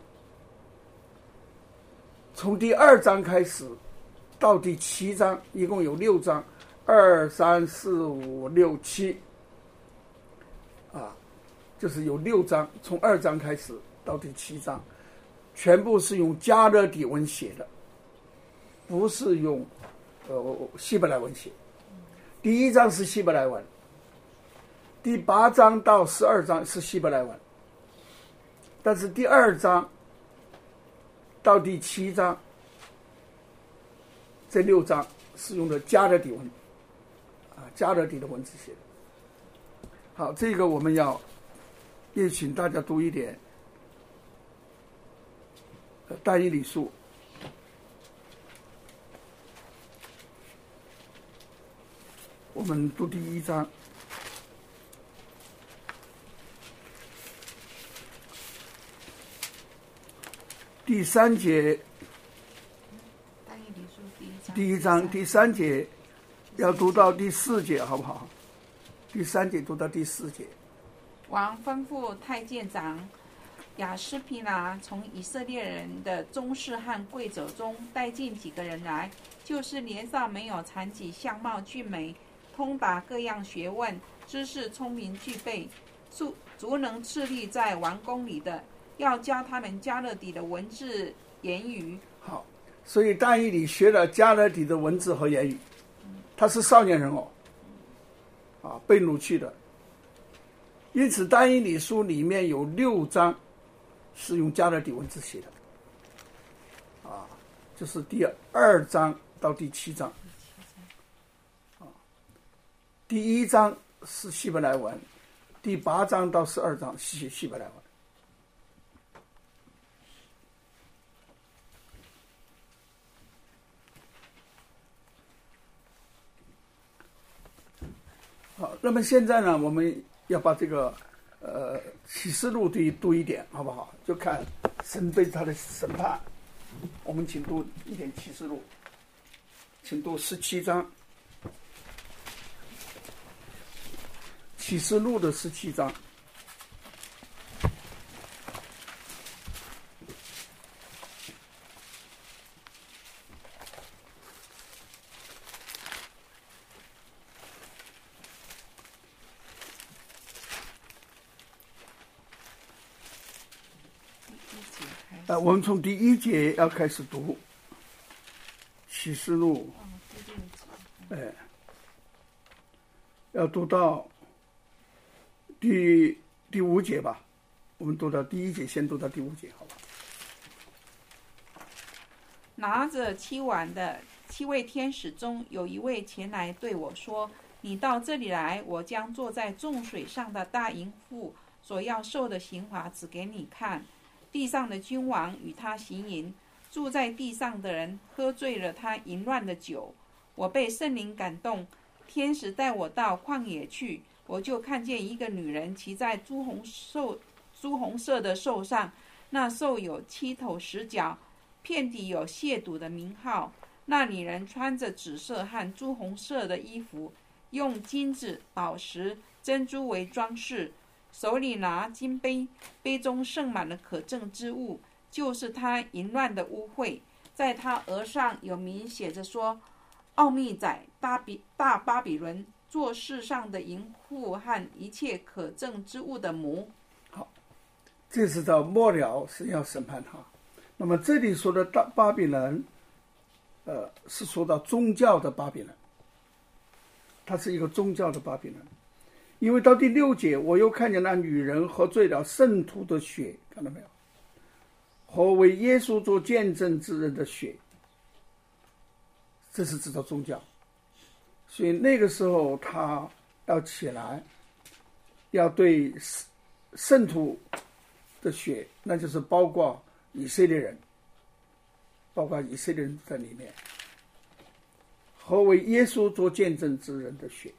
从第2章开始到第7章一共有6章，2、3、4、5、6、7就是有6章，从2章开始到第7章，全部是用加勒底文写的，不是用希伯来文写。第1章是希伯来文，第8章到12章是希伯来文，但是第2章到第7章这6章是用的加勒底文，加勒底的文字写的。好，这个我们也请大家读一点但以理书。我们读第1章，第3节。 但以理书第1章第3节要读到第4节，好不好？第3节读到第4节。 王吩咐太监长亚斯皮拿从以色列人的宗室和贵族中带进几个人来，就是年少没有残疾，相貌俊美，通达各样学问，知识聪明具备，足能侍立在王宫里的，要教他们加勒底的文字言语。 好，所以但以理学了加勒底的文字和言语。他是少年人被掳去的。因此但以理书里面有6章是用加勒底文字写的，就是第2章到第7章。第1章是希伯来文，第8章到12章是希伯来文。好，那么现在呢，我们要把这个启示录读一点，好不好？就看神对他的审判。我们请读一点启示录，请读17章。启示录的17章。我们从第1节要开始读启示录，要读到第5节吧。我们读到第1节，先读到第5节，好吧？ 拿着7碗的7位天使中，有一位前来对我说：“你到这里来，我将坐在众水上的大淫妇所要受的刑罚指给你看。地上的君王与他行淫，住在地上的人喝醉了他淫乱的酒。我被圣灵感动，天使带我到旷野去，我就看见一个女人骑在朱红色的兽上，那兽有7头10脚，遍体有亵渎的名号。那女人穿着紫色和朱红色的衣服，用金子、宝石、珍珠为装饰，手里拿金杯，杯中盛满了可憎之物，就是他淫乱的污秽。 在他额上有名写着说：奥秘在大巴比伦，做世上的淫妇和一切可憎之物的母。 好，这是到末了是要审判他。那么这里说的大巴比伦，是说到宗教的巴比伦，它是一个宗教的巴比伦。因为到第6节，我又看见那女人喝醉了圣徒的血，看到没有？和为耶稣做见证之人的血，这是指到宗教。所以那个时候他要起来，要对圣徒的血，那就是包括以色列人，在里面，和为耶稣做见证之人的血，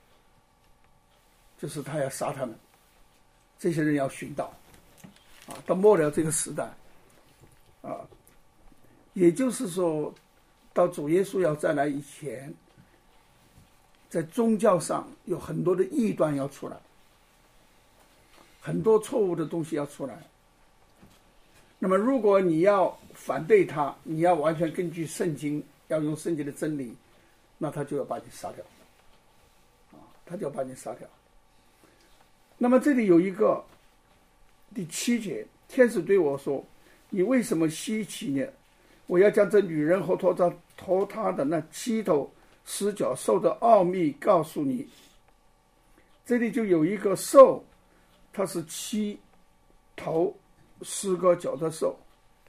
就是他要杀他们，这些人要殉道到末了这个时代也就是说到主耶稣要再来以前，在宗教上有很多的异端要出来，很多错误的东西要出来。那么如果你要反对他，你要完全根据圣经，要用圣经的真理，那他就要把你杀掉那么这里有一个第7节，天使对我说：你为什么稀奇呢？我要将这女人和托她的那7头10角兽的奥秘告诉你。这里就有一个兽，它是7头10个角的兽。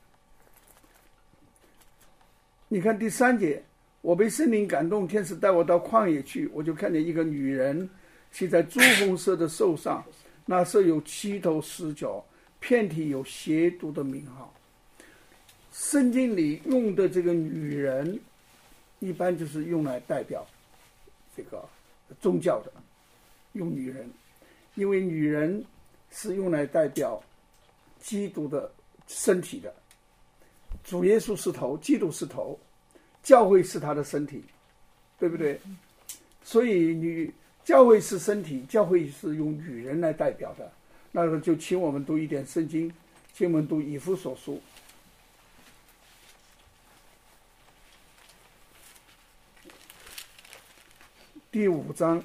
你看第3节，我被圣灵感动，天使带我到旷野去，我就看见一个女人骑在朱红色的兽上，那兽有7头10角，遍体有邪毒的名号。圣经里用的这个女人一般就是用来代表这个宗教的，用女人，因为女人是用来代表基督的身体的。主耶稣是头，基督是头，教会是他的身体，对不对？所以教会是身体，教会是用女人来代表的。那个就请我们读一点圣经，请我们读以弗所书第5章，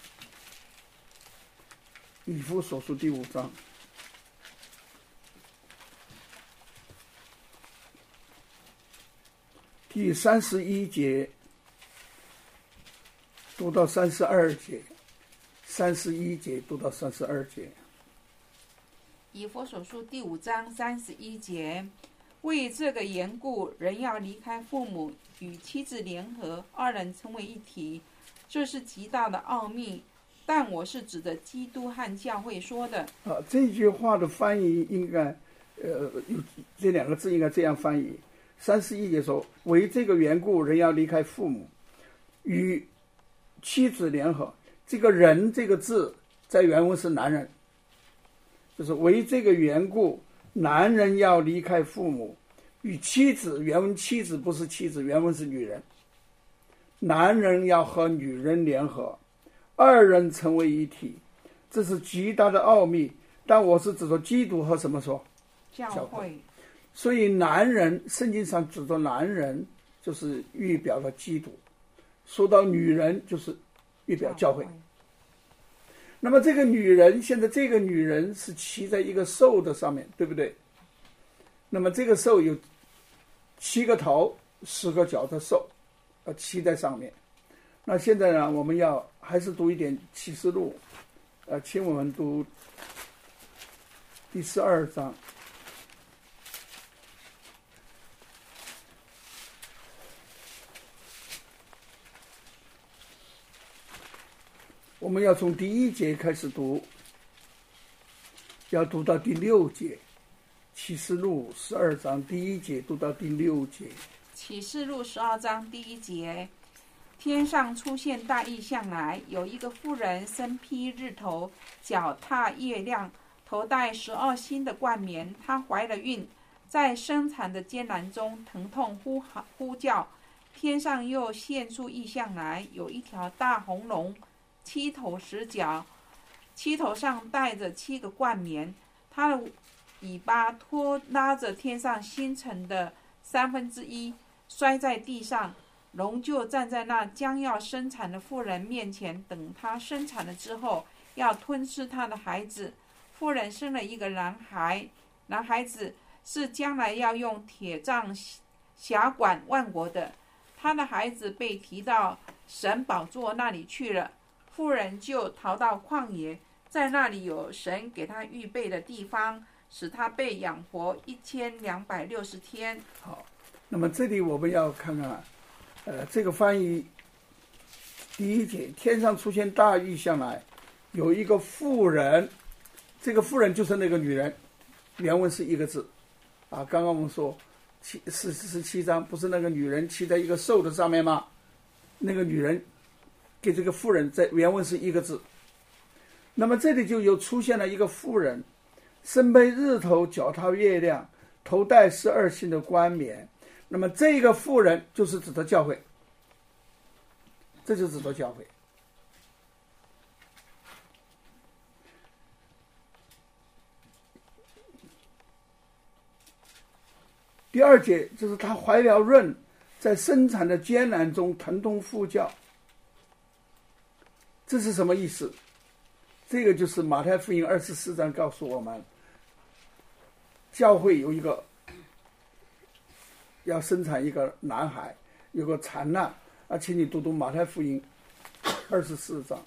以弗所书第5章第31节读到32节，31节读到32节。 以弗所书第5章31节，为这个缘故，人要离开父母，与妻子联合，二人成为一体。这是极大的奥秘，但我是指着基督和教会说的。 这句话的翻译应该，这2个字应该这样翻译。31节说，为这个缘故，人要离开父母，与妻子联合。这个人这个字在原文是男人，就是为这个缘故，男人要离开父母，与妻子，原文妻子不是妻子，原文是女人。男人要和女人联合，二人成为一体，这是极大的奥秘。但我是指着基督和什么说？ 教会。 所以男人，圣经上指着男人就是预表了基督，说到女人就是预表教会。那么这个女人，现在这个女人是骑在一个兽的上面，对不对？那么这个兽有7个头10个角的兽，骑在上面。那现在呢，我们要还是读一点启示录，请我们读第12章。我们要从第1节开始读，要读到第6节。启示录12章第1节读到第6节。 启示录12章第1节，天上出现大异象来，有一个妇人身披日头，脚踏月亮，头戴12星的冠冕。她怀了孕，在生产的艰难中疼痛呼叫。天上又现出异象来，有一条大红龙，7头10角，7头上戴着7个冠冕。它的尾巴拖拉着天上星辰的 1/3摔在地上。龙就站在那将要生产的妇人面前，等她生产了之后，要吞吃她的孩子。妇人生了一个男孩，男孩子是将来要用铁杖辖管万国的。他的孩子被提到神宝座那里去了，妇人就逃到旷野，在那里有神给他预备的地方，使他被养活1260天。 好，那么这里我们要看看，这个翻译第1节，天上出现大异象来，有一个妇人，这个妇人就是那个女人，原文是一个字，刚刚我们说47章不是那个女人骑在一个兽的上面吗？那个女人给这个妇人在原文是一个字。那么这里就又出现了一个妇人，身背日头，脚踏月亮，头戴12星的冠冕。那么这个妇人就是指的教会，这就指的教会。第2节就是她怀了孕，在生产的艰难中疼痛呼叫。这是什么意思？这个就是马太福音24章告诉我们，教会有一个要生产一个男孩，有个产难。请你读读马太福音24章。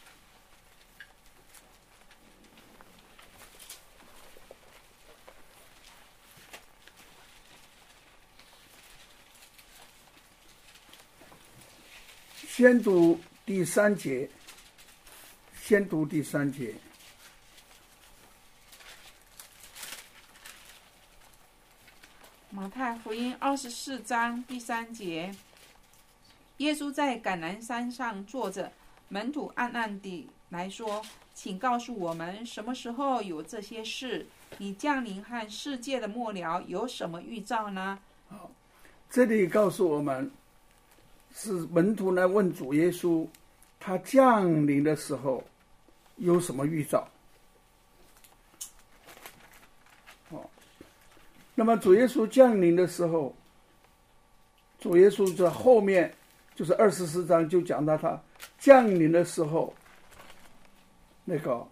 先读第3节，先读第3节。 马太福音24章第3节，耶稣在橄榄山上坐着，门徒暗暗地来说：“请告诉我们，什么时候有这些事？你降临和世界的末了有什么预兆呢？” 好，这里告诉我们，是门徒来问主耶稣，他降临的时候有什么预兆？那么主耶稣降临的时候，主耶稣在后面就是24章就讲到他降临的时候，那个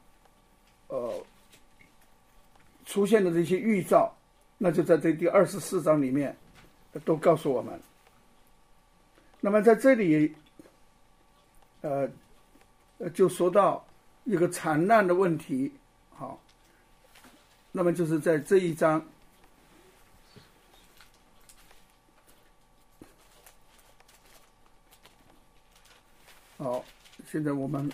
出现的这些预兆，那就在这第24章里面都告诉我们。那么在这里就说到一个产难的问题。好，那么就是在这一章，好，现在我们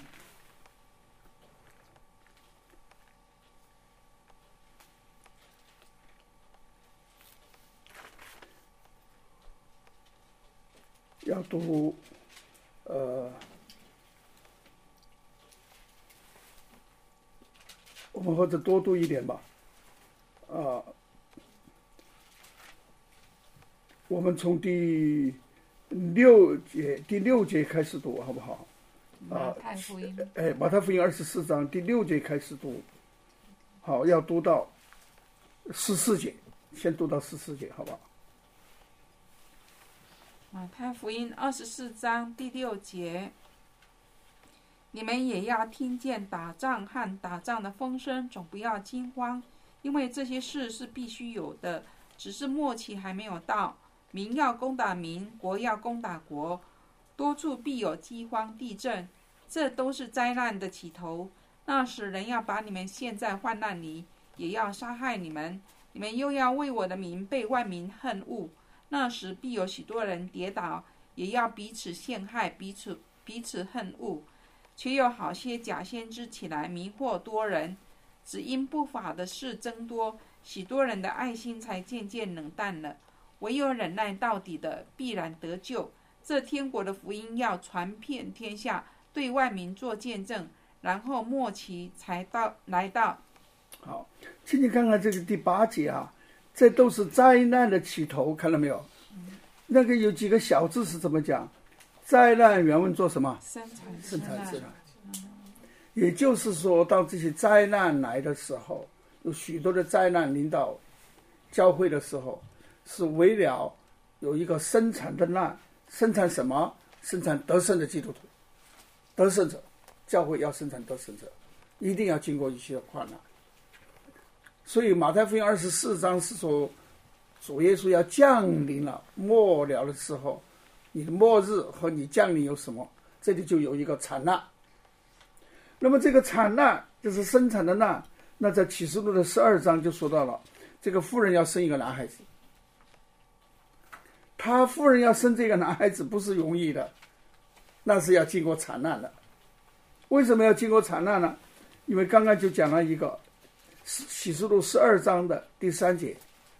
要读我们或者多读一点吧。我们从第6节开始读，好不好？ 马太福音， 马太福音24章第6节开始读。好，要读到14节，先读到14节，好不好？ 马太福音24章第6节，你们也要听见打仗和打仗的风声，总不要惊慌，因为这些事是必须有的，只是末期还没有到。民要攻打民，国要攻打国，多处必有饥荒、地震，这都是灾难的起头。那时人要把你们陷在患难里，也要杀害你们，你们又要为我的名被万民恨恶。那时必有许多人跌倒，也要彼此陷害，彼此恨恶。却有好些假先知起来迷惑多人，只因不法的事增多，许多人的爱心才渐渐冷淡了。唯有忍耐到底的，必然得救。这天国的福音要传遍天下，对万民做见证，然后末期才来到。 好，请你看看这个第8节啊，这都是灾难的起头，看到没有？那个有几个小字是怎么讲？灾难原文做什么？生产自然。也就是说，当这些灾难来的时候，有许多的灾难临到教会的时候， 是为了有一个生产的难，生产什么？生产得胜的基督徒，得胜者。教会要生产得胜者，一定要经过一些患难。所以马太福音24章是说，主耶稣要降临了，末了的时候，你的末日和你降临有什么？这里就有一个产难。那么这个产难就是生产的难，那在启示录的12章就说到了，这个妇人要生一个男孩子。他妇人要生这个男孩子不是容易的，那是要经过产难的。为什么要经过产难呢？因为刚刚就讲了一个启示录12章的第3节，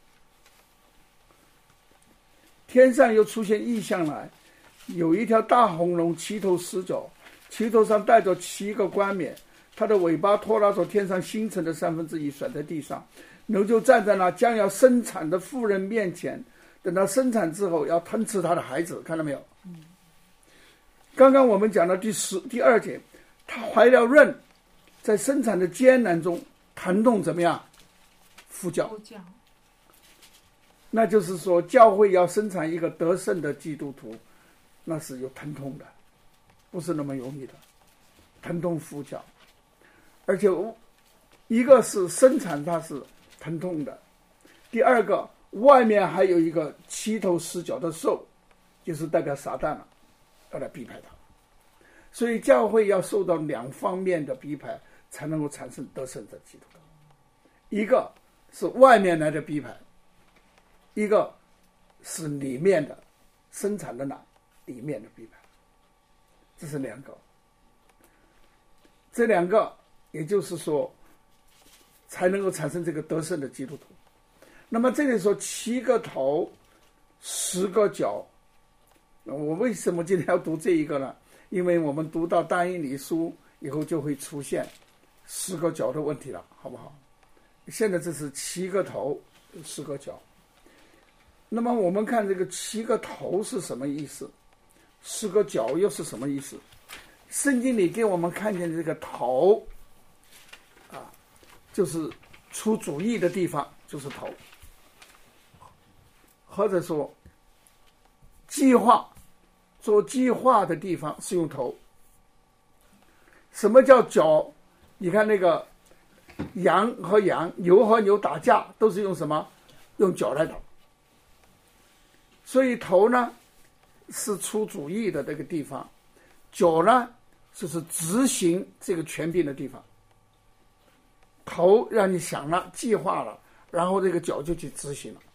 天上又出现异象来，有一条大红龙，七头十角，其头上带着7个冠冕，它的尾巴拖拉着天上星辰的1/3，甩在地上。牛就站在那将要生产的妇人面前，等到生产之后要吞吃她的孩子，看到没有？刚刚我们讲到第2节，她怀了孕，在生产的艰难中疼痛怎么样？呼叫。那就是说教会要生产一个得胜的基督徒，那是有疼痛的，不是那么容易的，疼痛呼叫。而且一个是生产它是疼痛的，第二个外面还有一个7头10角的兽，就是代表撒旦了，要来逼迫他。所以教会要受到2方面的逼迫，才能够产生得胜的基督徒。一个是外面来的逼迫，一个是里面的生产的难，里面的逼迫，这是2个。这2个也就是说才能够产生这个得胜的基督徒。那么这里说7个头10个角，我为什么今天要读这一个呢？因为我们读到但以理书以后就会出现10个角的问题了，好不好？现在这是7个头10个角。那么我们看这个7个头是什么意思，10个角又是什么意思？圣经里给我们看见这个头啊，就是出主意的地方，就是头，或者说做计划的地方是用头。什么叫角？你看那个羊和羊，牛和牛打架都是用什么？用角来打。所以头呢是出主意的这个地方，角呢就是执行这个权柄的地方。头让你想了计划了，然后这个角就去执行了。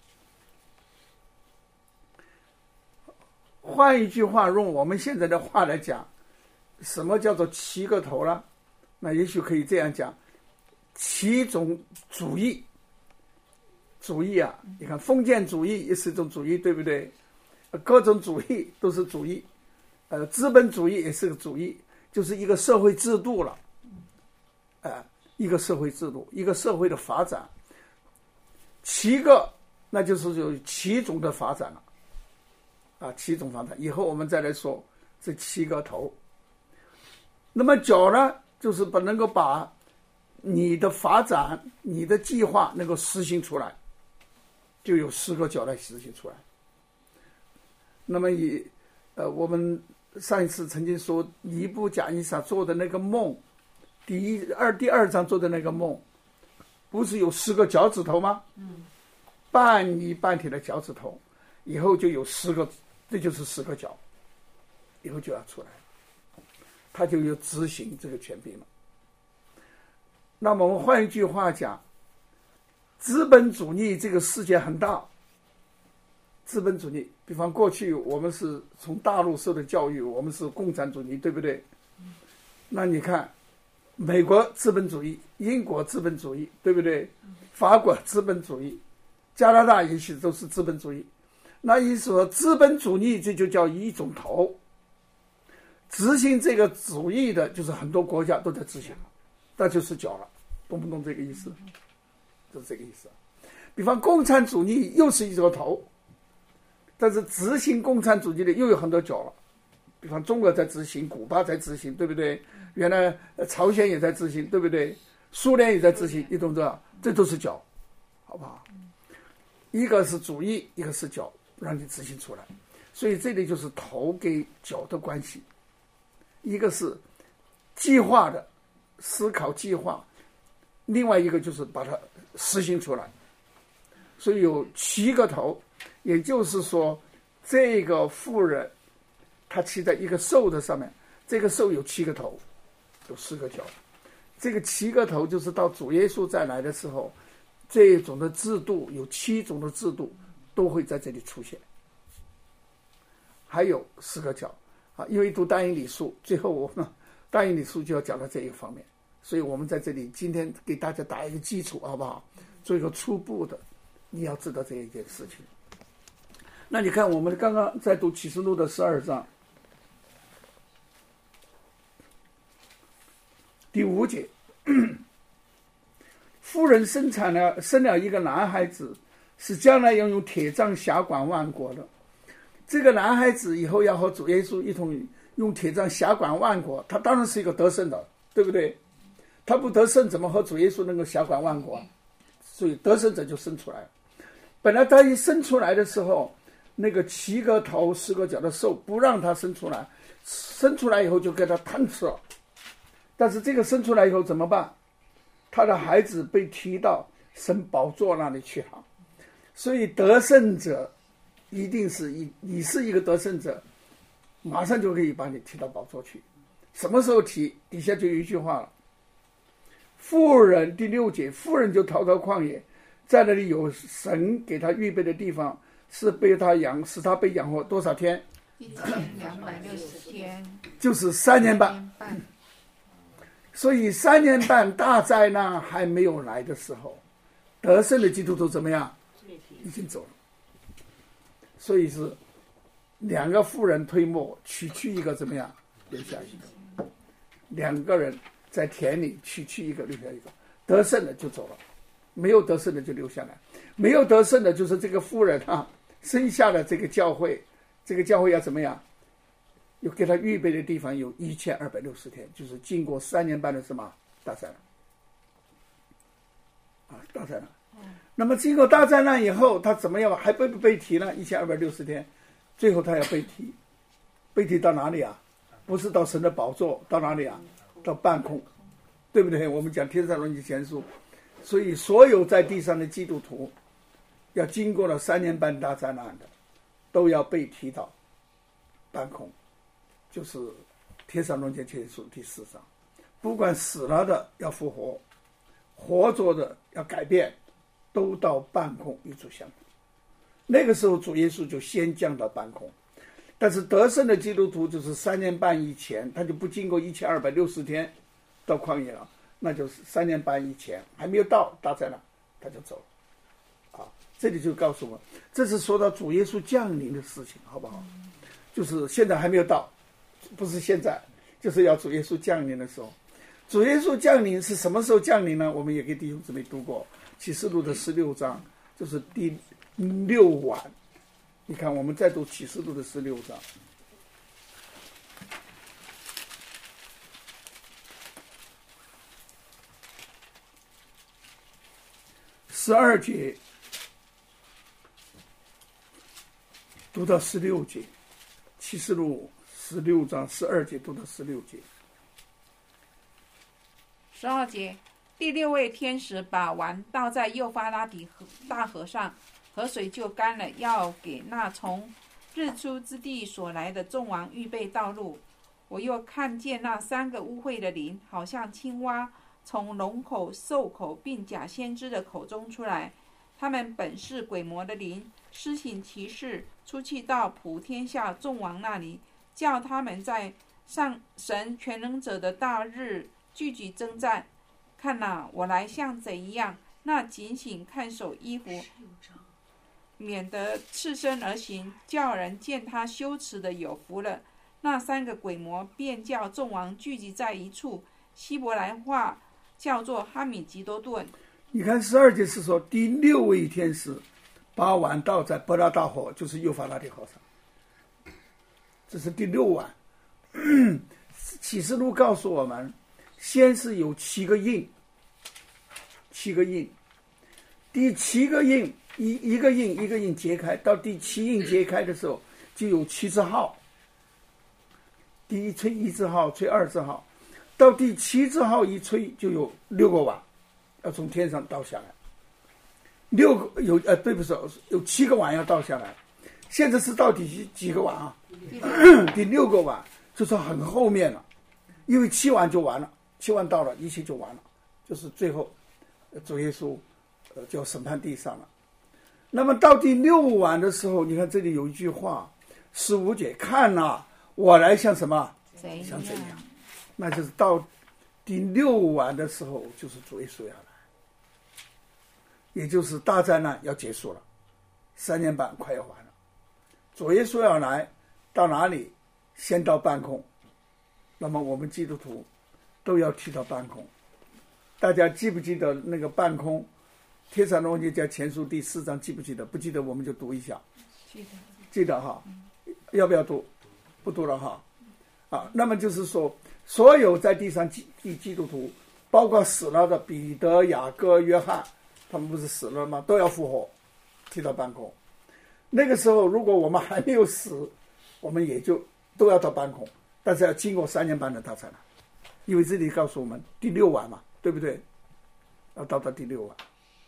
换一句话，用我们现在的话来讲，什么叫做7个头呢？那也许可以这样讲，7种主义。主义啊，你看封建主义也是一种主义，对不对？各种主义都是主义，资本主义也是个主义，就是一个社会制度了，一个社会制度，一个社会的发展。7个，那就是有7种的发展了。7种发展，以后我们再来说这7个头。那么角呢，就是能够把你的发展、你的计划能够实行出来，就有10个角来实行出来。那么我们上一次曾经说尼布甲尼撒做的那个梦，第二章做的那个梦，不是有10个脚趾头吗？半泥半铁的脚趾头，以后就有10个。这就是10个角，以后就要出来，他就有执行这个权柄了。那么我们换一句话讲，资本主义这个世界很大，资本主义，比方过去我们是从大陆受的教育，我们是共产主义，对不对？那你看，美国资本主义，英国资本主义，对不对？法国资本主义，加拿大也许都是资本主义。那意思说资本主义这就叫一种头，执行这个主义的就是很多国家都在执行，那就是角了，懂不懂这个意思？就是这个意思。比方共产主义又是一个头，但是执行共产主义的又有很多角了。比方中国在执行，古巴在执行，对不对？原来朝鲜也在执行，对不对？苏联也在执行，你懂不懂？这都是角，好不好？ 一个是主意，一个是脚，让你执行出来。所以这里就是头跟脚的关系，一个是计划的思考计划，另外一个就是把它实行出来。所以有7个头，也就是说这个妇人她骑在一个兽的上面，这个兽有7个头，有4个脚。这个7个头就是到主耶稣再来的时候，这种的制度有7种的制度都会在这里出现。还有4个脚啊，因为读但以理书，最后我们但以理书就要讲到这一个方面，所以我们在这里今天给大家打一个基础，好不好？做一个初步的，你要知道这一件事情。那你看，我们刚刚在读启示录的12章第5节，妇人生了一个男孩子，是将来要用铁杖辖管万国的。这个男孩子以后要和主耶稣一同用铁杖辖管万国，他当然是一个得胜的，对不对？他不得胜怎么和主耶稣能够辖管万国？所以得胜者就生出来了。本来他一生出来的时候，那个7个头4个脚的兽不让他生出来，生出来以后就给他贪吃了。但是这个生出来以后怎么办？他的孩子被提到神宝座那里去了。所以得胜者一定是你是一个得胜者，马上就可以把你提到宝座去。什么时候提？底下就有一句话了。妇人第6节，妇人就逃到旷野，在那里有神给他预备的地方，使他被养活多少天 1260天， 就是3年半。所以3年半大灾难还没有来的时候，得胜的基督徒怎么样？已经走了。所以是2个妇人推磨，取一个怎么样？留下一个。2个人在田里取一个，留下一个。得胜的就走了，没有得胜的就留下来。没有得胜的就是这个妇人啊，生下了这个教会，这个教会要怎么样？有给他预备的地方有1260天，就是经过3年半的什么大灾难啊，大灾难。那么经过大灾难以后，他怎么样？还被不被提呢？1260天，最后他要被提，被提到哪里啊？不是到神的宝座，到哪里啊？到半空，对不对？我们讲帖撒罗尼迦前书，所以所有在地上的基督徒，要经过了3年半大灾难的，都要被提到半空。就是帖撒罗尼迦前书第4章，不管死了的要复活，活着的要改变，都到半空与主相遇。那个时候主耶稣就先降到半空，但是得胜的基督徒就是3年半以前，他就不经过1260天到旷野了，那就是3年半以前还没有到大灾难，他就走了。啊，这里就告诉我们，这是说到主耶稣降临的事情，好不好？就是现在还没有到。不是现在，就是要主耶稣降临的时候。主耶稣降临是什么时候降临呢？我们也给弟兄姊妹读过启示录的16章，就是第6晚。你看，我们再读启示录的16章12节读到16节，启示录16章12节读到16节。 12节，第6位天使把碗倒在幼发拉底大河上，河水就干了，要给那从日出之地所来的众王预备道路。我又看见那3个污秽的灵，好像青蛙，从龙口、兽口并假先知的口中出来。他们本是鬼魔的灵，施行奇事，出去到普天下众王那里，叫他们在上神全能者的大日聚集征战。看哪，我来像贼一样，那警醒看守衣服，免得赤身而行，叫人见他羞耻的有福了。那3个鬼魔便叫众王聚集在一处，希伯来话叫做哈米吉多顿。 你看12节是说第6位天使把碗倒在伯拉大河，就是幼发拉底河上，这是第6碗。启示录告诉我们，先是有7个印，7个印，第7个印一个印揭开，到第7印揭开的时候，就有7支号。第一吹1支号，吹2支号，到第7支号一吹，就有6个碗，要从天上倒下来。有7个碗要倒下来。现在是到底几个碗啊？第6个碗，就是很后面了，因为7碗就完了，7碗到了，一切就完了，就是最后主耶稣就要审判地上了。那么到第6碗的时候，你看这里有一句话，15节，看啊，我来像什么？像这样，那就是到第6碗的时候，就是主耶稣要来，也就是大灾难要结束了，3年半快要完了。主耶稣要来，到哪里？先到半空。那么我们基督徒都要提到半空。大家记不记得那个半空？帖撒罗尼迦前书第4章，记不记得？不记得我们就读一下。记得哈，要不要读？不读了哈。那么就是说，所有在地上基督徒，包括死了的彼得、雅各、约翰，他们不是死了吗？都要复活，提到半空。那个时候，如果我们还没有死，我们也就都要到半空，但是要经过3年半的大灾难，因为这里告诉我们第6碗嘛，对不对？要到第6碗。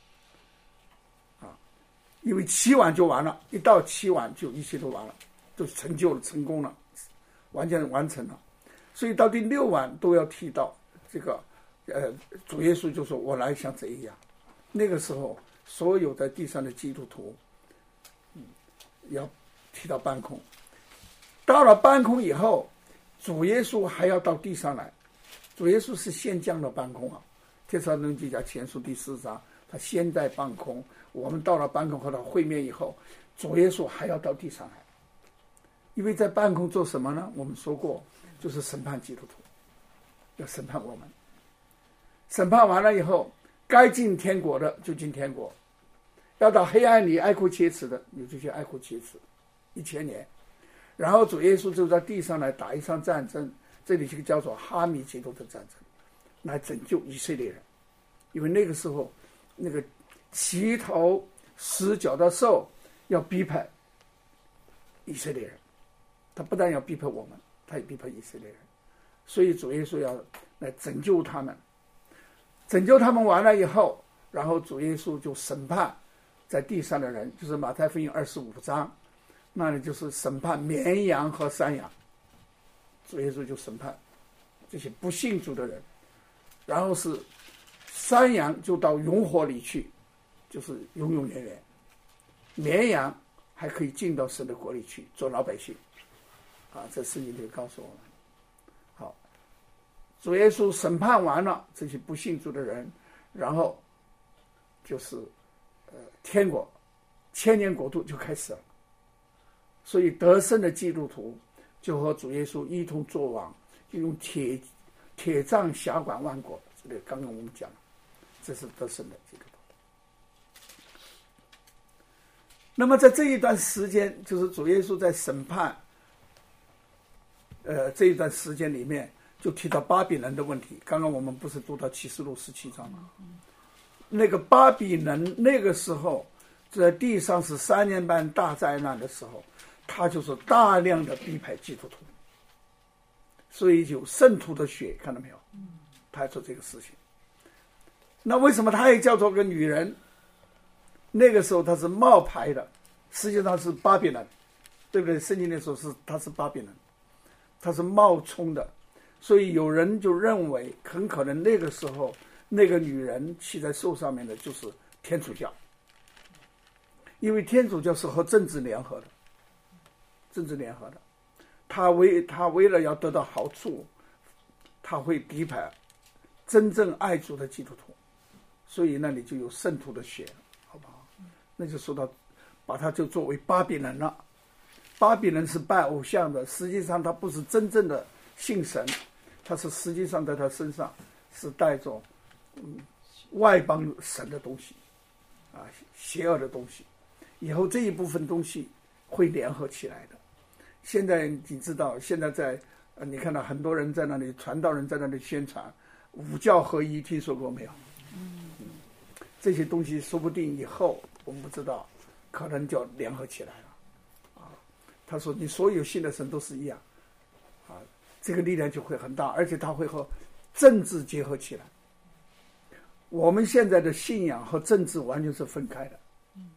因为7碗就完了，一到7碗就一切都完了，就成就了，成功了，完全完成了。所以到第6碗都要提到这个，主耶稣就说：“我来像这样。”那个时候，所有在地上的基督徒，要提到半空。到了半空以后，主耶稣还要到地上来。主耶稣是先降到半空啊，《帖撒罗尼迦前书》第4章，他先在半空。我们到了半空和他会面以后，主耶稣还要到地上来，因为在半空做什么呢？我们说过，就是审判基督徒，要审判我们。审判完了以后，该进天国的就进天国，要到黑暗里哀哭切齿的，你就去哀哭切齿1000年。然后主耶稣就在地上来打一场战争，这里就叫做哈米基督的战争，来拯救以色列人。因为那个时候，那个7头10脚的兽要逼迫以色列人，他不但要逼迫我们，他也逼迫以色列人。所以主耶稣要来拯救他们，拯救他们完了以后，然后主耶稣就审判在地上的人，就是马太福音25章，那里就是审判绵羊和山羊。主耶稣就审判这些不信主的人，然后是山羊就到永火里去，就是永永远远。绵羊还可以进到神的国里去做老百姓这圣经就告诉我们。好，主耶稣审判完了这些不信主的人，然后就是天国1000年国度就开始了。所以得胜的基督徒就和主耶稣一同作王，就用铁杖辖管万国。这个刚刚我们讲，这是得胜的基督徒。那么在这一段时间，就是主耶稣在审判这一段时间里面，就提到巴比伦的问题。刚刚我们不是读到启示录17章吗？那个巴比伦那个时候在地上是3年半大灾难的时候，他就是大量的逼迫基督徒，所以有圣徒的血，看到没有？他做这个事情。那为什么他也叫做个女人？那个时候他是冒牌的，实际上是巴比伦，对不对？圣经里说他是巴比伦，他是冒充的，所以有人就认为很可能那个时候那个女人骑在兽上面的就是天主教，因为天主教是和政治联合的，他为了要得到好处，他会逼迫真正爱主的基督徒，所以那里就有圣徒的血，好不好？那就说到把它就作为巴比伦了。巴比伦是拜偶像的，实际上他不是真正的信神，他是实际上在他身上是带着外邦神的东西邪恶的东西。以后这一部分东西会联合起来的。现在你知道，现在在你看到很多人在那里，传道人在那里宣传5教合一，听说过没有？ 这些东西说不定以后我们不知道，可能就联合起来了啊。他说你所有信的神都是一样啊，这个力量就会很大，而且它会和政治结合起来。我们现在的信仰和政治完全是分开的，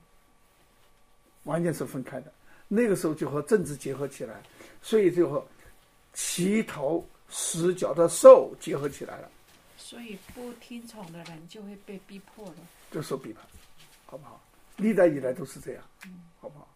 完全是分开的。那个时候就和政治结合起来，所以就和齐头十角的兽结合起来了。 所以不听从的人就会被逼迫了， 就受逼迫，好不好？历代以来都是这样，好不好？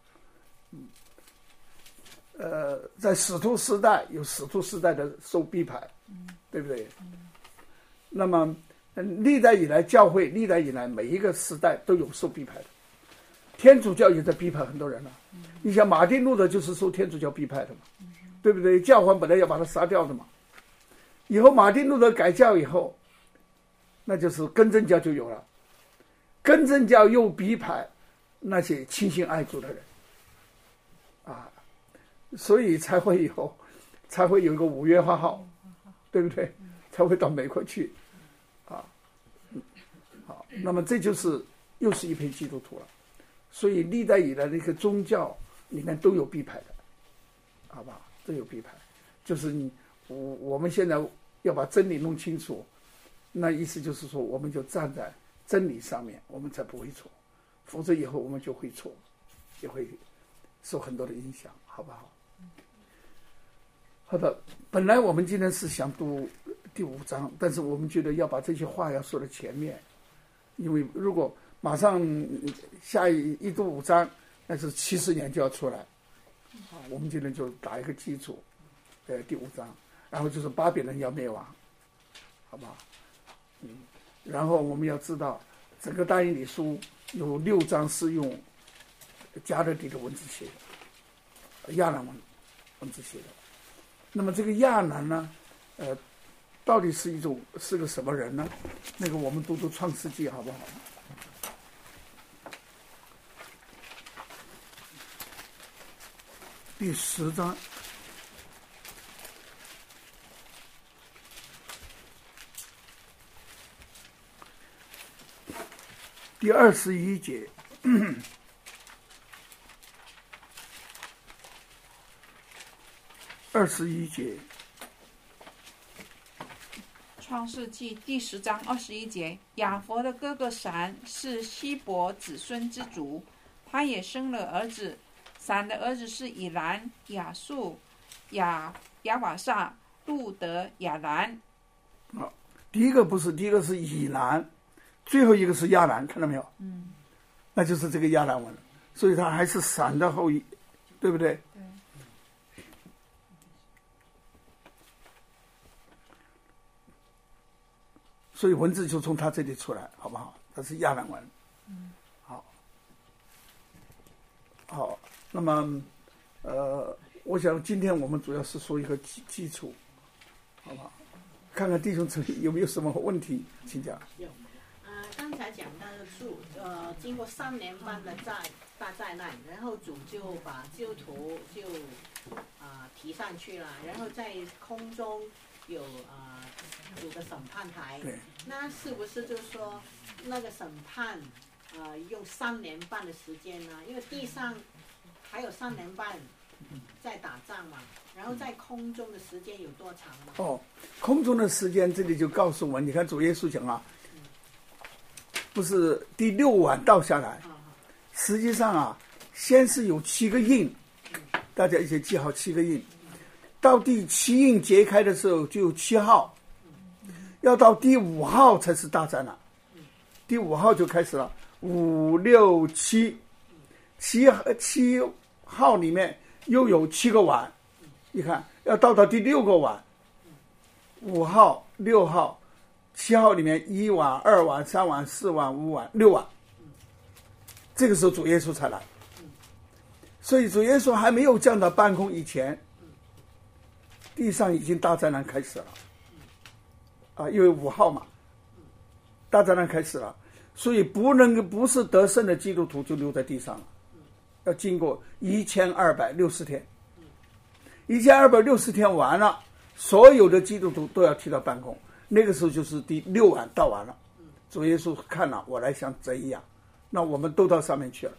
在使徒时代有使徒时代的受逼迫，对不对？那么历代以来教会历代以来每一个时代都有受逼迫的，天主教也在逼迫很多人了。你像马丁路德就是受天主教逼迫的嘛，对不对？教皇本来要把他杀掉的嘛，以后马丁路德改教以后，那就是更正教就有了，更正教又逼迫那些倾心爱主的人啊，所以才会有一个五月花号，对不对？才会到美国去啊。好，那么这就是又是一批基督徒了。所以历代以来的一个宗教里面都有逼迫的，好吧？都有逼迫，就是我们现在要把真理弄清楚，那意思就是说，我们就站在真理上面，我们才不会错，否则以后我们就会错，也会受很多的影响，好不好？好的，本来我们今天是想读第5章，但是我们觉得要把这些话要说到前面，因为如果马上下一读5章，那是70年就要出来，啊，我们今天就打一个基础，第5章，然后就是巴比伦要灭亡，好不好？然后我们要知道，整个但以理书有6章是用加勒底的文字写的，亚兰文字写的。那么这个亚兰呢，到底是个什么人呢？那个我们读创世纪好不好？第10章。第21节， 创世纪第10章21节，雅弗的哥哥闪是希伯子孙之主，他也生了儿子。闪的儿子是以兰、亚述、亚瓦撒、路德、亚兰。 第一个是以兰，最后一个是亚兰，看到没有？那就是这个亚兰文，所以他还是闪的后裔，对不对？ 对。 所以文字就从他这里出来，好不好？它是亚兰文。好，那么我想今天我们主要是说一个基础，好不好？看看弟兄姊妹有没有什么问题，请讲。 刚才讲到的主，经过3年半的大灾难，然后主就把基督徒就提上去了，然后在空中有主的审判台。那是不是就是说那个审判用3年半的时间呢？因为地上还有3年半在打仗嘛，然后在空中的时间有多长嘛？ 空中的时间这里就告诉我，你看主耶稣讲啊，不是第6晚倒下来，实际上先是有7个印，大家一起记好7个印，到第7印揭开的时候就有7号，要到第5号才是大战了，第5号就开始了，5、6、7号里面又有7个碗，你看要到第6个碗，5号、6号、7号里面1碗、2碗、3碗、4碗、5碗、6碗，这个时候主耶稣才来，所以主耶稣还没有降到半空以前，地上已经大灾难开始了，因为5号嘛，大灾难开始了，所以不是得胜的基督徒就留在地上了，要经过1260天，1260天完了，所有的基督徒都要提到半空，那个时候就是第6晚到完了， 主耶稣看了，我来像贼一样，那我们都到上面去了。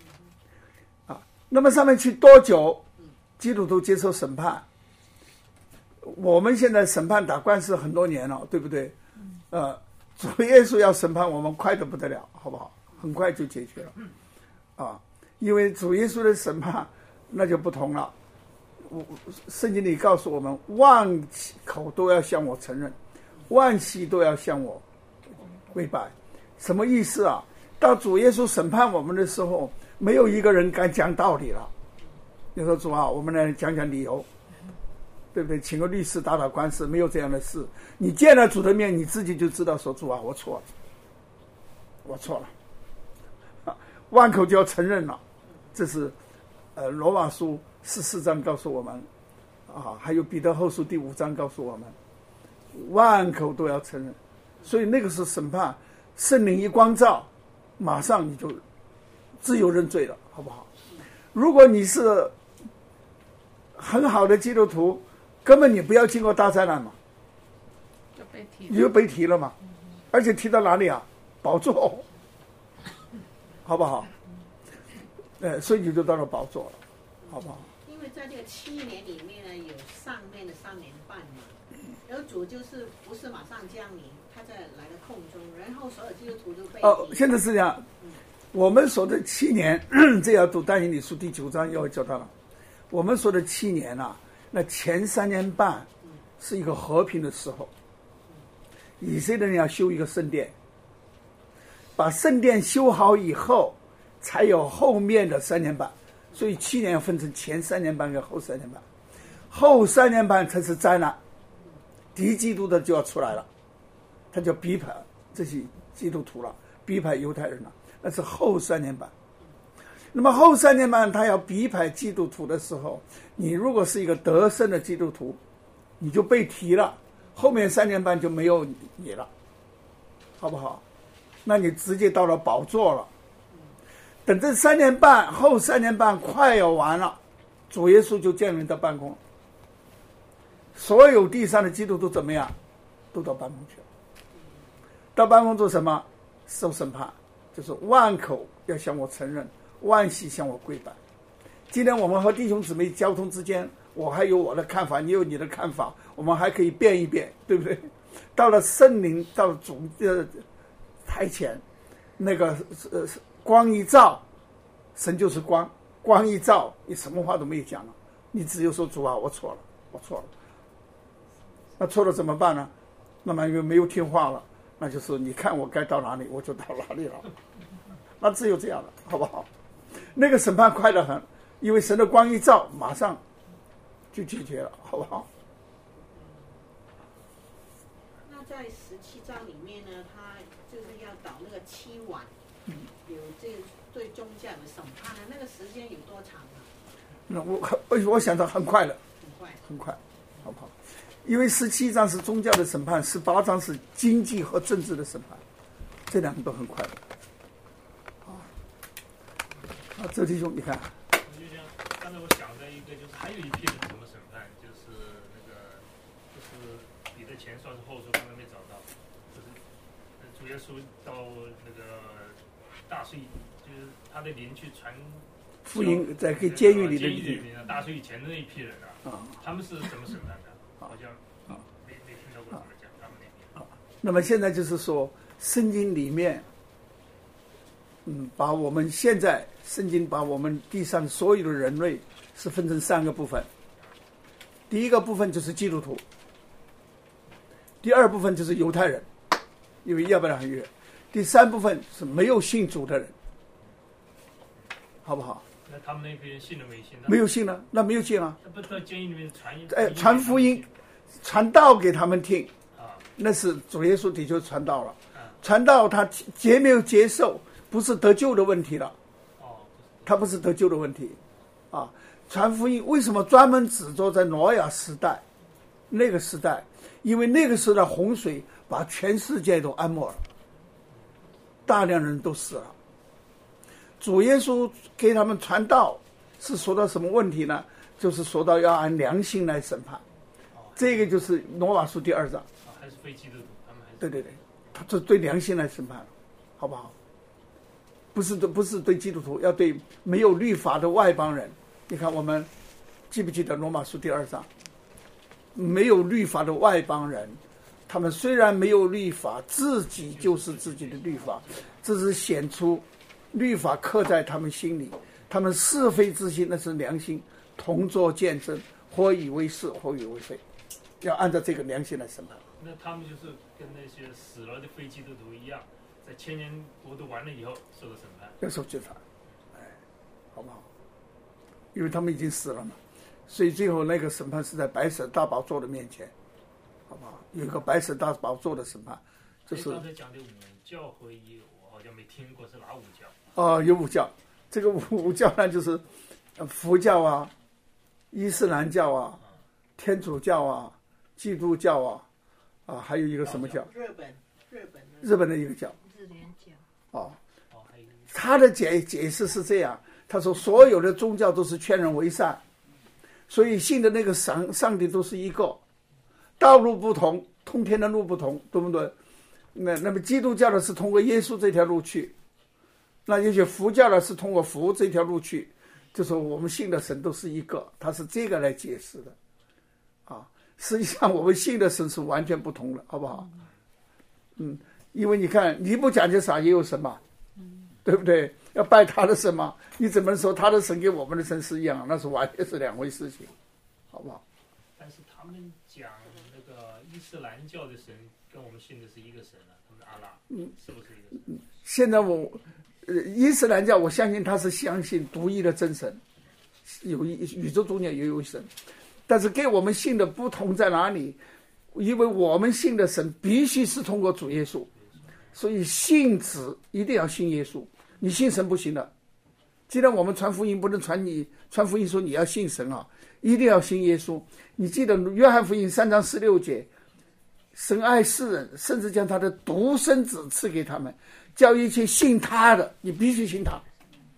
那么上面去多久，基督徒接受审判？我们现在审判打官司很多年了，对不对？主耶稣要审判我们，快得不得了，好不好？很快就解决了。因为主耶稣的审判那就不同了。圣经里告诉我们，万口都要向我承认，万膝都要向我跪拜。什么意思啊？到主耶稣审判我们的时候，没有一个人敢讲道理了。你说主啊，我们来讲讲理由，对不对？请个律师打打官司，没有这样的事。你见了主的面，你自己就知道说，主啊，我错了，我错了。万口就要承认了。这是罗马书14章告诉我们，还有彼得后书第5章告诉我们，万口都要承认。所以那个是审判，圣灵一光照，马上你就自由认罪了，好不好？如果你是很好的基督徒，根本你不要经过大灾难嘛，你就被提了嘛，而且提到哪里啊？宝座，好不好？所以你就到了宝座了，好不好？ 因为在这个7年里面呢，有上面的3年半嘛，然后主就是不是马上降临，他在来的空中，然后所有基督徒都被现在是这样。我们说的7年，这要读但以理书第9章要教到了。我们说的7年啊，那前3年半是一个和平的时候，以色列人要修一个圣殿，把圣殿修好以后，才有后面的3年半。所以7年要分成前3年半跟后3年半，后3年半才是灾难，敌基督的就要出来了，他就逼迫这些基督徒了，逼迫犹太人了。那是后3年半。那么后3年半他要逼迫基督徒的时候，你如果是一个得胜的基督徒，你就被提了，后面3年半就没有你了，好不好？那你直接到了宝座了。等这3年半后3年半快要完了，主耶稣就降临到半空，所有地上的基督徒怎么样？都到半空去了。到半空做什么？受审判。就是万口要向我承认，万膝向我跪拜。今天我们和弟兄姊妹交通之间，我还有我的看法，你有你的看法，我们还可以辩一辩，对不对？到了圣灵，到了主的台前，那个光一照，神就是光，光一照，你什么话都没有讲了，你只有说主啊，我错了，我错了。那错了怎么办呢？那么又没有听话了，那就是你看我该到哪里，我就到哪里了。那只有这样了，好不好？那个审判快得很，因为神的光一照，马上就解决了，好不好？ 那在17章里面呢，他就是要导那个7晚，有这对宗教的审判呢，那个时间有多长啊？ 那我想到很快了，很快，好不好？因为17章是宗教的审判，18章是经济和政治的审判，这两个都很快的。周弟兄，你看。 我就想，刚才我想的一个就是，还有一批人怎么审判，就是彼得前书还是后书，刚才没找到，就是主耶稣到那个大水，就是他的灵去传福音，在个监狱里的大水以前的那一批人啊，他们是怎么审判的？好像没听到过怎么讲他们那边。 那么现在就是说，圣经里面。把我们现在圣经把我们地上所有的人类是分成3个部分。第一个部分就是基督徒，第二部分就是犹太人，因为亚伯拉罕约，第3部分是没有信主的人，好不好？ 那他们那批人信了没信？ 没有信了，那没有信啊。 不到监狱里面传福音，传道给他们听，那是主耶稣的确传道了，传道他没有接受。不是得救的问题了，他不是得救的问题，传福音为什么专门只做在挪亚时代，那个时代，因为那个时候的洪水把全世界都淹没了，大量人都死了。主耶稣给他们传道是说到什么问题呢？就是说到要按良心来审判，这个就是罗马书第2章。 还是非基督徒，他们还是对对对， 他这对良心来审判，好不好？不是对基督徒，要对没有律法的外邦人。你看我们记不记得罗马书第2章？没有律法的外邦人，他们虽然没有律法，自己就是自己的律法，这是显出律法刻在他们心里，他们是非之心，那是良心，同作见证，或以为是，或以为非，要按照这个良心来审判。 那他们就是跟那些死了的非基督徒一样，在千年国度完了以后受到审判， 要受审判，好不好？因为他们已经死了嘛，所以最后那个审判是在白色大宝座的面前，好不好？有一个白色大宝座的审判，就是刚才讲的5教合一，我好像没听过是哪5教？ 有5教，这个五教呢就是佛教啊、伊斯兰教啊、天主教啊、基督教啊，还有一个什么教？日本的一个教。 日莲教。 他的解释是这样，他说所有的宗教都是劝人为善，所以信的那个上帝都是一个，道路不同，通天的路不同，对不对？那么基督教的是通过耶稣这条路去，那也许佛教的是通过佛这条路去，就说我们信的神都是一个，他是这个来解释的实际上我们信的神是完全不同的，好不好？因为你看你不讲究啥也有神嘛，对不对？要拜他的神嘛，你怎么说他的神跟我们的神是一样？那是完全是2回事情，好不好？ 但是他们讲那个伊斯兰教的神跟我们信的是一个神啊，他们的阿拉，是不是一个神？ 现在伊斯兰教我相信他是相信独一的真神，有宇宙中间也有神，但是跟我们信的不同在哪里？因为我们信的神必须是通过主耶稣，所以信子一定要信耶稣，你信神不行的。既然我们传福音不能传福音说你要信神一定要信耶稣。你记得约翰福音3章16节，神爱世人，甚至将他的独生子赐给他们，叫一切信他的，你必须信他。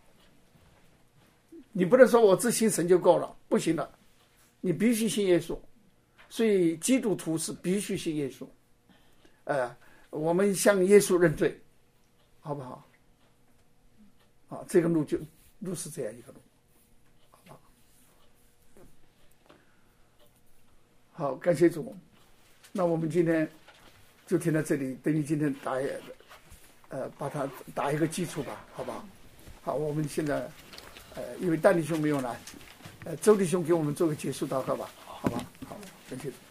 你不能说我只信神就够了，不行的，你必须信耶稣。所以基督徒是必须信耶稣，我们向耶稣认罪，好不好？这个路是这样一个路，好不好？好，感谢主。那我们今天就听到这里，等你今天把它打一个基础吧，好不好？好，我们现在因为丹弟兄没有来，周弟兄给我们做个结束祷告吧，好吧？好，感谢主。